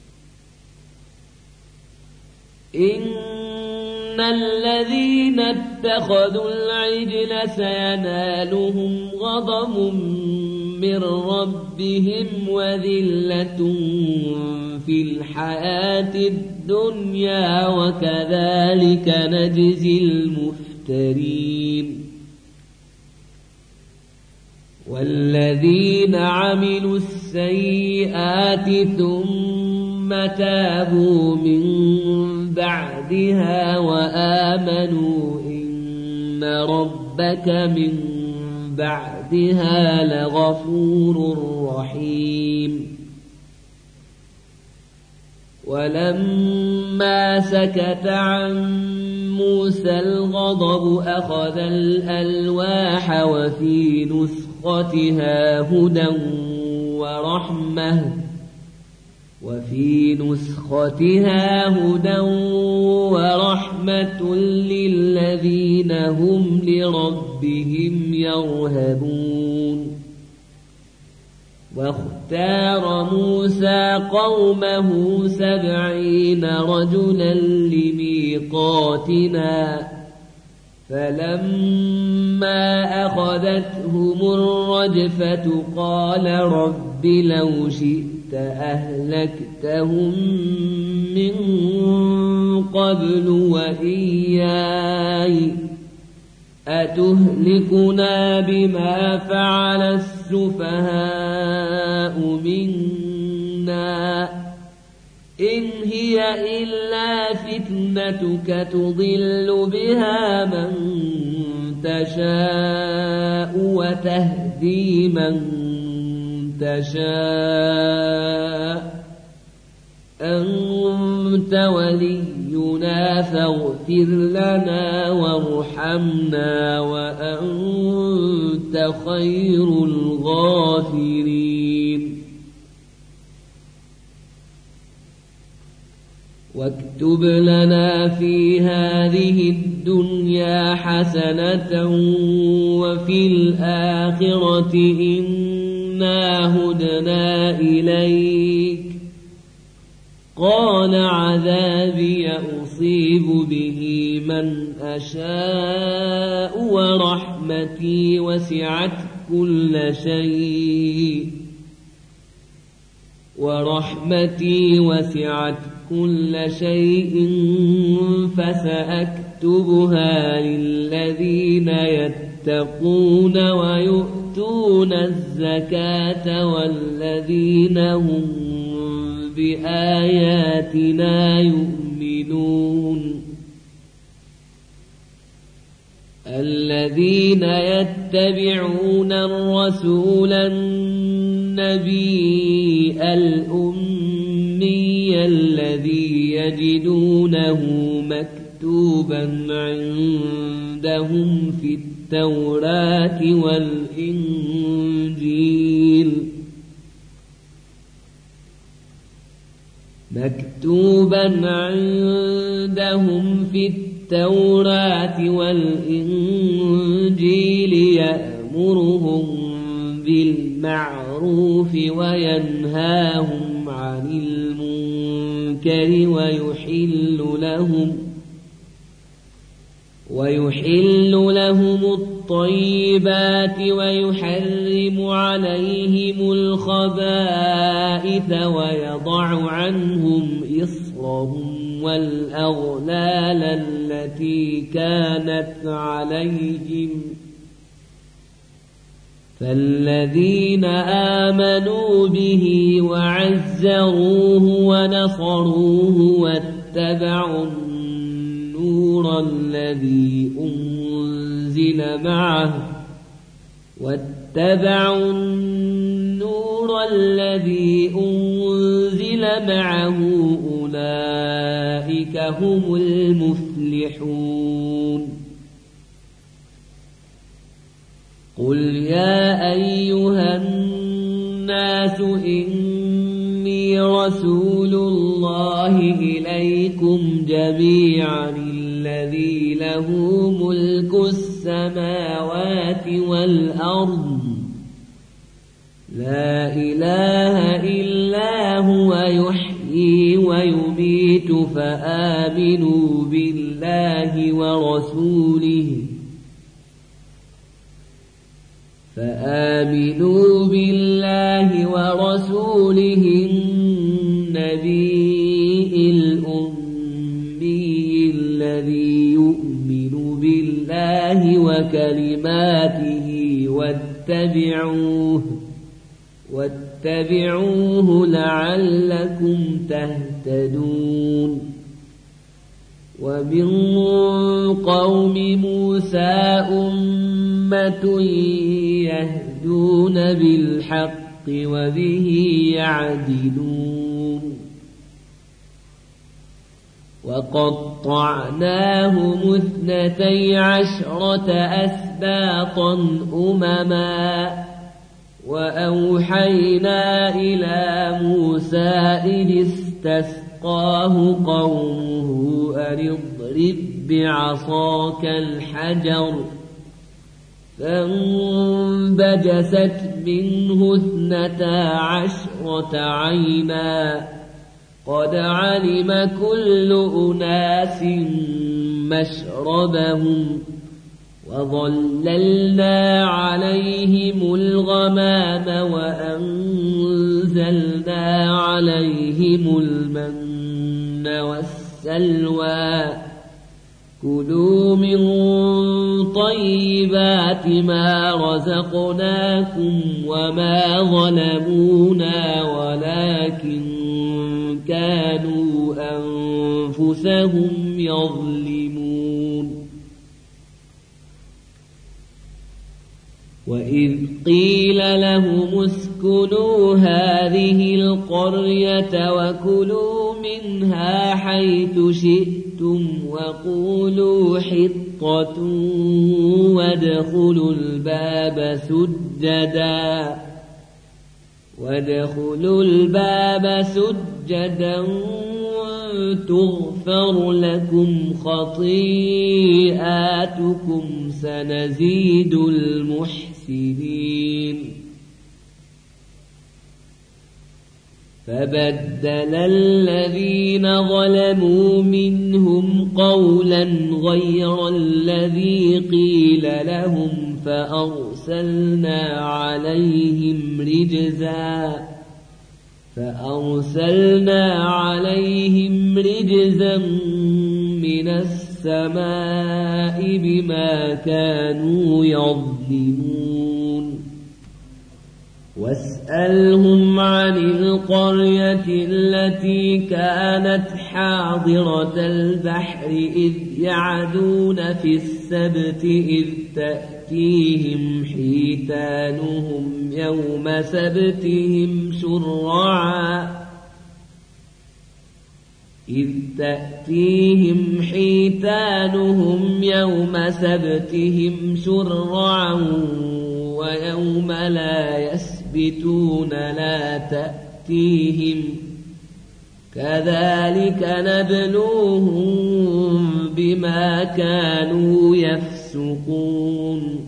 إن الذين اتخذوا العجل سينالهم غضب من ربهم وذلة في الحياة الدنيا وكذلك نجزي المفترين والذين عملوا السيئات ثم تابوا من بعدها وآمنوا إن ربك من بعدها لغفور رحيم ولما سكت عن موسى الغضب أخذ الألواح وفي نسختها هدى ورحمة وفي نسختها هدى ورحمة للذين هم لربهم يرهبون واختار موسى قومه سبعين رجلا لميقاتنا فلما أخذتهم الرجفة قال رب لو شئت أهلكتهم من قبل وإياي أتهلكنا بما فعل السفهاء منا إن هي إلا فتنتك تضل بها من تشاء وتهدي من تشاء أنت ولينا فاغفر لنا وارحمنا وأنت خير الغافرين واكتب لنا في هذه الدنيا حسنة وفي الآخرة إنا هدنا إليك قال عذابي أصيب به من أشاء ورحمتي وسعت كل شيء ورحمتي وسعت كل شيء فسأكتبها للذين يتقون ويؤتون الزكاة والذين هم بآياتنا يؤمنون الذين يتبعون الرسول النبي الأمي الذي يجدونه مكتوبا عندهم في التوراة والإنجيل مكتوبا عندهم في التوراة والإنجيل يأمرهم بالمعروف وينهاهم عن المنكر ويحل لهم ويحل لهم الطيبات ويحرم عليهم الخبائث ويضع عنهم إصرهم والأغلال التي كانت عليهم فالذين آمنوا به وعزروه ونصروه واتبعوا النور الذي أنزل معه واتبعوا النور الذي أنزل معه أولئك هم المفلحون قل يا أيها الناس إني رسول الله إليكم جميعا الذي له ملك السماوات والأرض لا إله إلا هو يحيي ويميت فآمنوا بالله ورسوله فآمنوا بالله ورسوله النبي الأمي الذي يؤمن بالله وكلماته واتبعوه واتبعوه لعلكم تهتدون ومن قوم موسى أمة يهدون بالحق وبه يعدلون وقطعناهم اثنتي عشرة أسباطا أمما وأوحينا إلى موسى إذ استسقاه قومه أن اضرب بعصاك الحجر فانبجست منه اثنتا عشرة عينا قد علم كل أناس مشربهم وظللنا عليهم الغمام وأنزلنا عليهم المن والسلوى كلوا من طيبات ما رزقناكم وما ظلمونا ولكن كانوا أنفسهم يظلمون وإذ قيل لهم اسكنوا هذه القرية وكلوا منها حيث شئتم وقولوا حطة وادخلوا الباب سجدا وادخلوا الباب سجدا تغفر لكم خطيئاتكم سنزيد المحسنين فبدل الذين ظلموا منهم قولا غير الذي قيل لهم فأرسلنا عليهم رجزا فأرسلنا عليهم رجزا من السماء بما كانوا يظلمون واسألهم عن القرية التي كانت حاضرة البحر إذ يعدون في السبت إذ تأتيهم حيتانهم يوم سبتهم شرعا إذ تأتيهم حيتانهم يوم سبتهم شرعا ويوم لا يسبتون لا تأتيهم كذلك نبلوهم بما كانوا يفسقون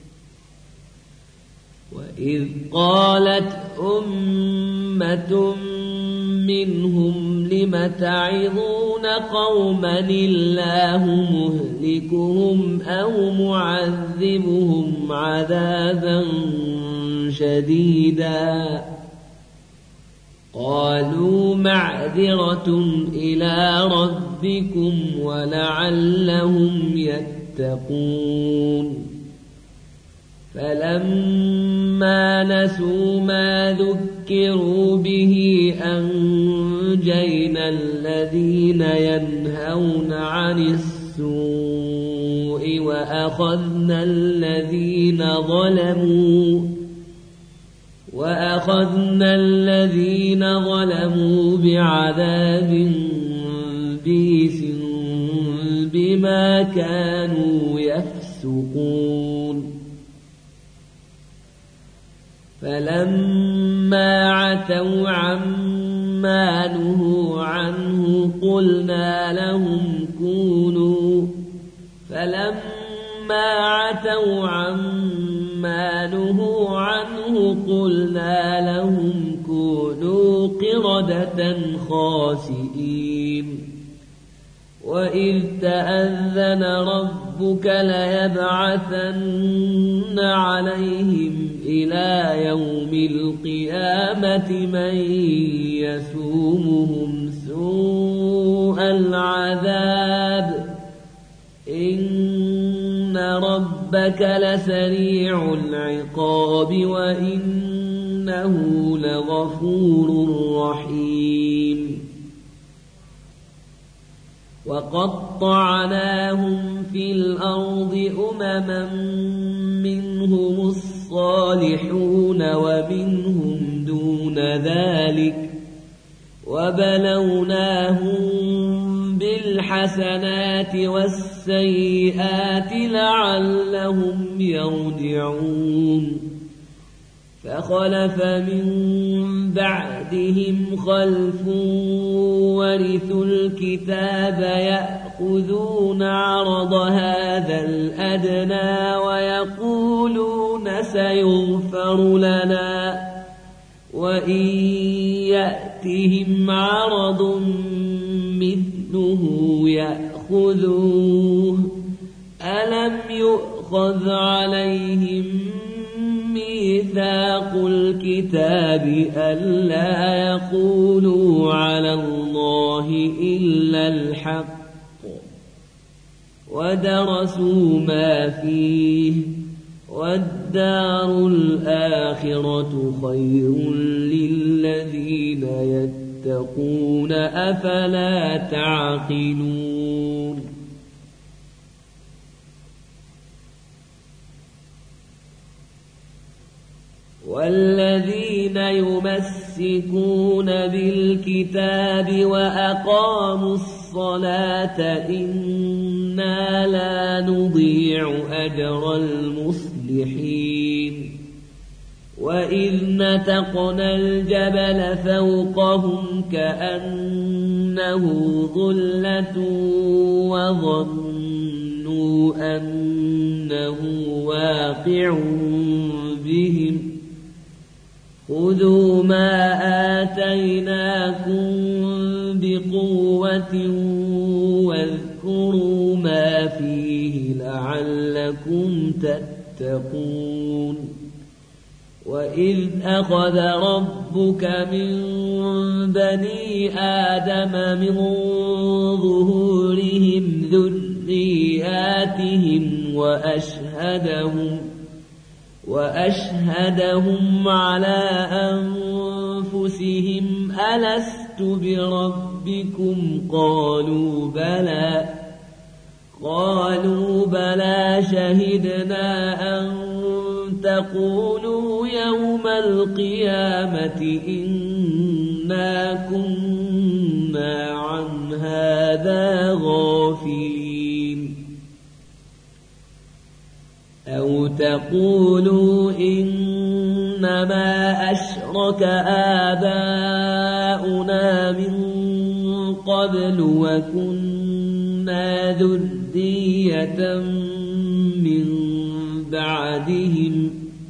وإذ قالت أمة منهم لم تعظون قوما الله مهلكهم أو معذبهم عذابا شديدا قالوا معذرة إلى ربكم ولعلهم يتقون فلما نسوا ما ذكروا به أنجينا الذين ينهون عن السوء وأخذنا الذين ظلموا وأخذنا الذين ظلموا بعذاب بئيس بما كانوا يفسقون فلما عتوا عما نهوا عنه قلنا لهم كونوا فلما عتوا عما نهوا عنه قلنا لهم كونوا قردة خاسئين وإذ تأذن ربك ليبعثن عليهم إلى يوم القيامة من يسومهم سوء العذاب إن ربك لسريع العقاب وإنه لغفور رحيم وقطعناهم في الأرض أمما منهم الصالحون ومنهم دون ذلك وبلوناهم بالحسنات والسيئات لعلهم يرجعون فخلف من بعدهم خلف ورثوا الكتاب يأخذون عرض هذا الأدنى ويقولون سيغفر لنا وإن يأتهم عرض مثله يأخذوه ألم يؤخذ عليهم ميثاق الكتاب ألا يقولوا على الله إلا الحق ودرسوا ما فيه والدار الآخرة خير للذين يتقون أفلا تعقلون والذين يمسكون بالكتاب وأقاموا الصلاة إنا لا نضيع أجر المصلحين وإذ نتقنا الجبل فوقهم كأنه ظلة وظنوا أنه واقع بهم خذوا ما آتيناكم بقوة واذكروا ما فيه لعلكم تتقون وإذ أخذ ربك من بني آدم من ظهورهم ذرياتهم وأشهدهم وأشهدهم على أنفسهم ألست بربكم قالوا بلى قالوا بلى شهدنا أن تقولوا يوم القيامة إنا كنا عن هذا غافلين أو تقولوا إنما أشرك آباؤنا من قبل وكنا ذرية من بعدهم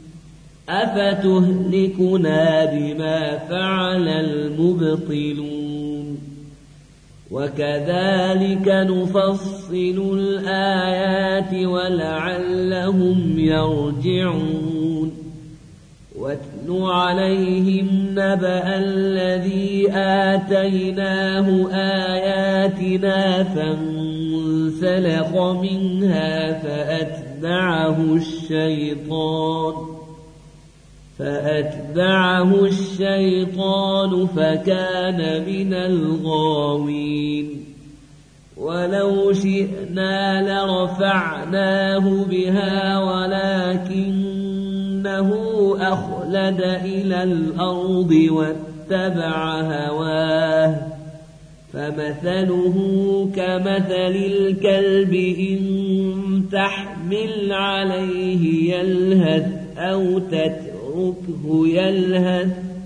أفتهلكنا بما فعل المبطلون وكذلك نفصل الآيات ولعلهم يرجعون واتل عليهم نبأ الذي آتيناه آياتنا فانسلخ منها فأتبعه الشيطان فأتبعه الشيطان فكان من الغاوين ولو شئنا لرفعناه بها ولكنه أخلد إلى الأرض واتبع هواه فمثله كمثل الكلب إن تحمل عليه يلهث أو تتركه يلهث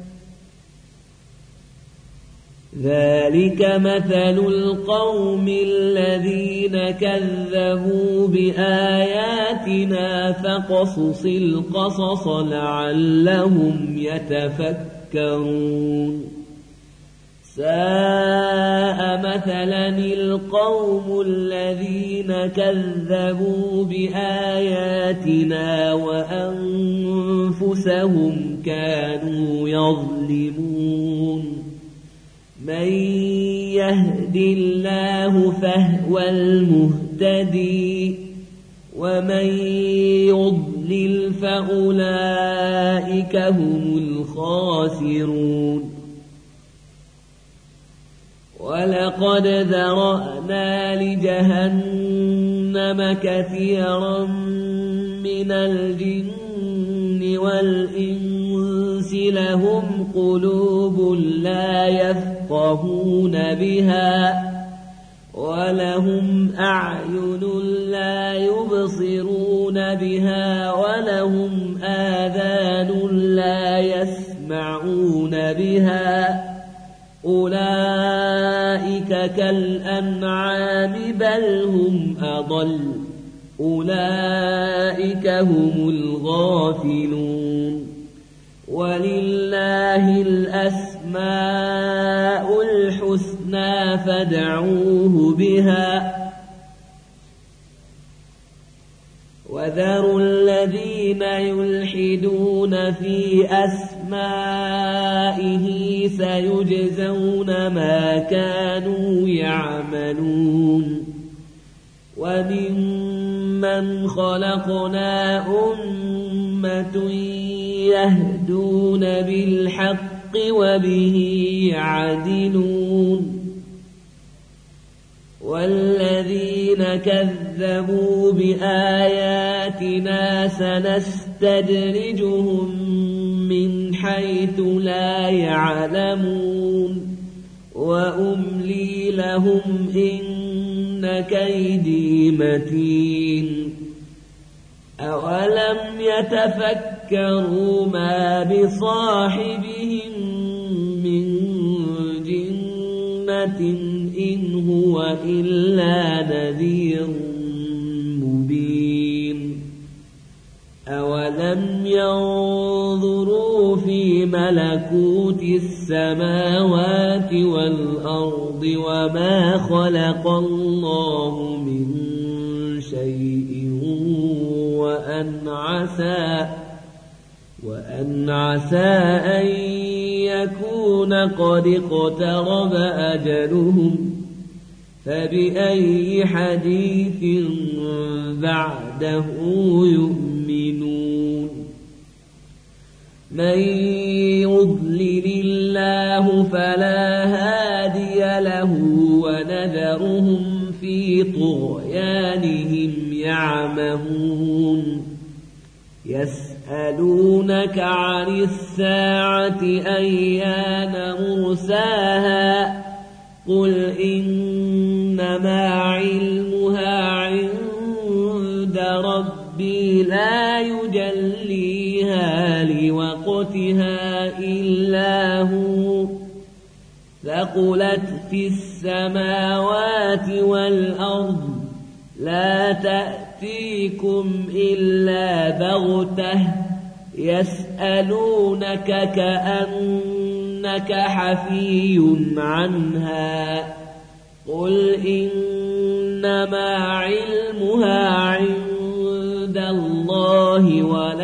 ذلك مثل القوم الذين كذبوا بآياتنا فقصص القصص لعلهم يتفكرون ساء مثلا القوم الذين كذبوا بآياتنا وأنفسهم كانوا يظلمون من يهد الله فهو المهتدي ومن يضلل فأولئك هم الخاسرون ولقد ذرأنا لجهنم كثيرا من الجن والإنس لهم قلوب لا يفقهون بها ولهم أعين لا يبصرون بها ولهم آذان لا يسمعون بها أولئك كالأنعام بل هم أضل أولئك هم الغافلون ولله الأسماء الحسنى فادعوه بها وذروا الذين يلحدون في أسمائه سيجزون ما كانوا يعملون وممن خلقنا أمة يهدون بالحق وبه يعدلون والذين كذبوا بآياتنا سنستدرجهم حيث لا يعلمون وأملي لهم إن كيدي متين أولم يتفكروا ما بصاحبهم من جنة إن هو إلا نذير مبين أولم ينظروا في ملكوت السماوات والأرض وما خلق الله من شيء وأن عسى وأن عسى أن يكون قد اقترب أجلهم فبأي حديث بعده يؤمنون من يضلل الله فلا هادي له ونذرهم في طغيانهم يعمهون يسألونك عن الساعة أيان مرساها قل إنما علمها عند ربي لا يجليها لوقتها إلا هو ثقلت في السماوات والأرض لا تأتيكم إلا بغتة يسألونك كأنك حفي عنها قل إنما علمها عند الله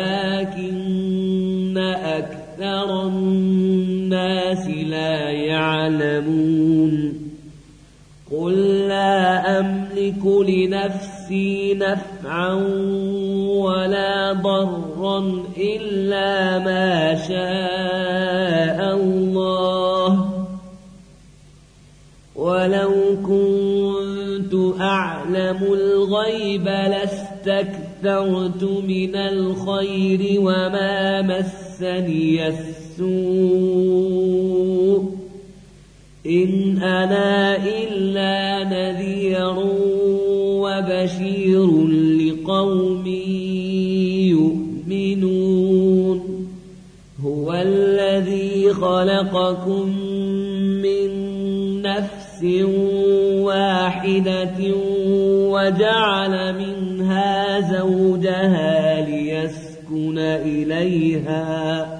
ولكن أكثر الناس لا يعلمون قل لا أملك لنفسي نفعا ولا ضرا إلا ما شاء الله ولو كنت أعلم الغيب لاستكثرت من الخير وما مسني السوء إن أنا إلا نذير وبشير لقوم يؤمنون هو الذي خلقكم من نفس واحدة وجعل منها زوجها ليسكن إليها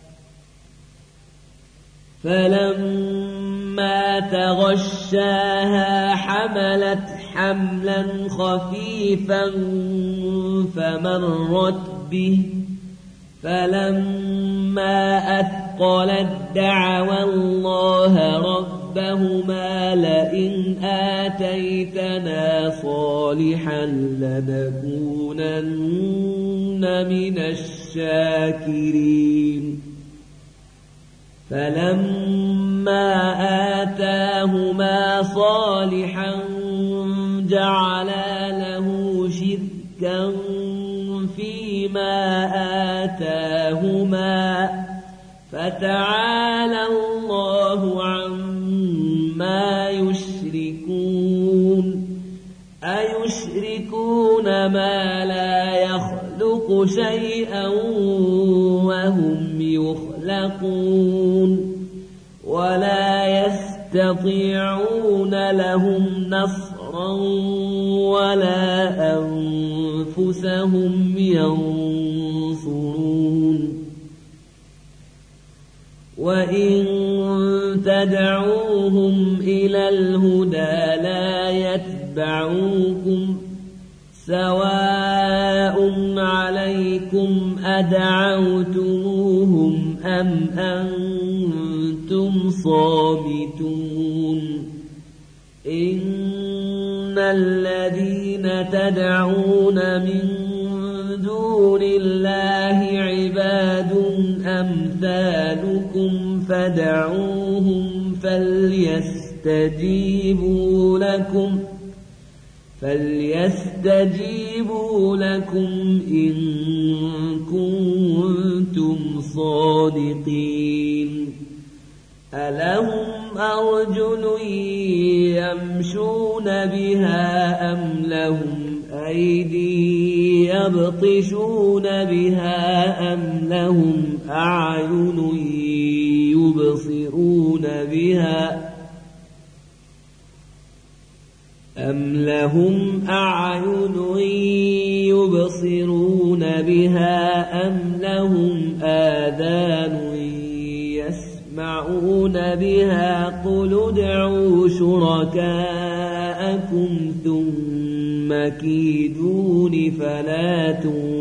فلما تغشاها حملت حملا خفيفا فمرت به فلما أثقلت دعوا الله ربهما لئن آتيتنا صالحا لنكونن من الشاكرين فلما آتاهما صالحا جعلا له شركا فيما آتاهما فتعالى الله عما يشركون أيشركون ما لا يخلق شيئا وهم يخلقون ولا يستطيعون لهم نصرا ولا أنفسهم ينصرون وإن تدعوهم إلى الهدى لا يتبعوكم سواء عليكم أدعوتموهم أم أنتم صامتون إن الذين تدعون من دون الله عباد أمثالكم فدعوهم فليستجيبوا لكم فليستجيبوا لكم إن كنتم صادقين ألهم أرجل يمشون بها أم لهم أيدي يبطشون بها أم لهم أعين يبصرون بها أم لهم أعين يبصرون بها أم لهم آذان يسمعون بها قل ادعوا شركاءكم ثم كيدون فلا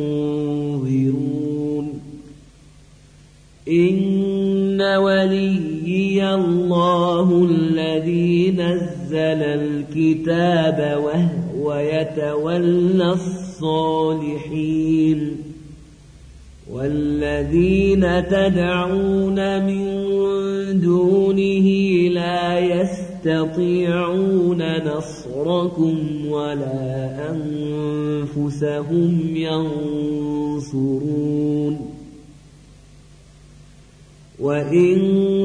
تنظرون إن وليي الله الذي نزل الكتاب وهو يتولى الصالحين والذين تدعون من دونه لا يستطيعون نصركم ولا أنفسهم ينصرون وإن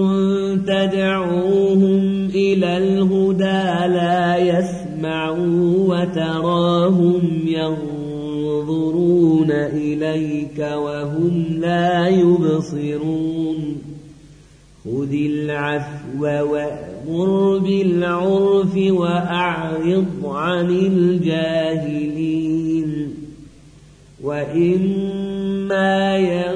تدعوهم إلى الهدى لا يسمعوا وتراهم ينظرون إليك وهم لا يبصرون خذ العفو وأمر بالعرف وأعرض عن الجاهلين وإما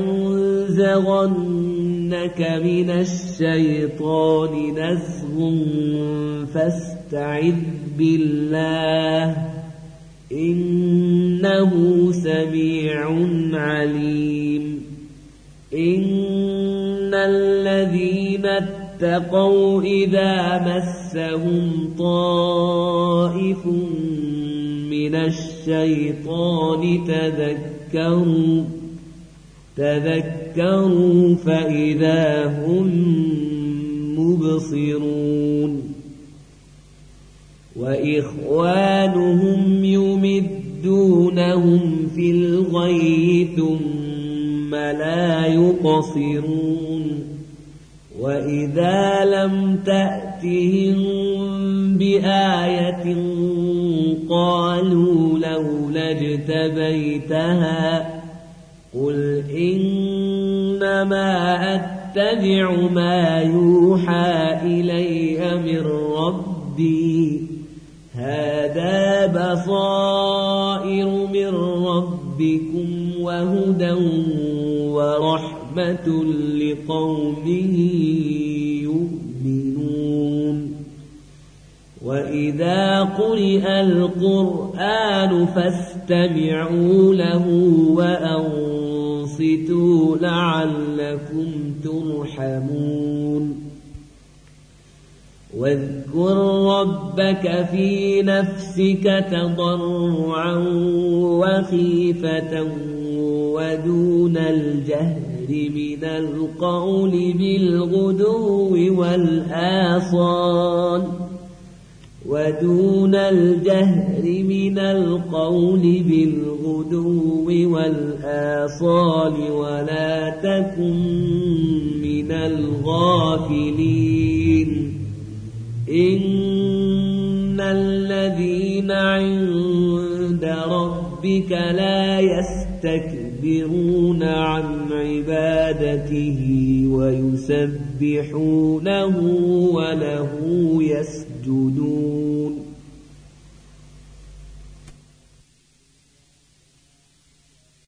ينزغنك من الشيطان نزغ فاستعذ بالله إنه سميع عليم إن الذين اتقوا إذا مسهم طائف من الشيطان تذكروا تذكروا فإذا هم مبصرون وإخوانهم يمدونهم في الغي ثم لا يقصرون وإذا لم تأتهم بآية قالوا لولا اجتبيتها قل إنما أتبع ما يوحى إلي من ربي هذا بصائر من ربكم وهدى ورحمة لقوم يؤمنون وإذا قرئ القرآن فاستمعوا له وأنصتوا لعلكم ترحمون واذكر ربك في نفسك تضرعا وخيفة ودون الجهر من القول بالغدو والآصال ودون الجهر من القول بالغدو والآصال ولا تكن من الغافلين إن الذين عند ربك لا يستكبرون عن عبادته ويسبحونه وله يسجدون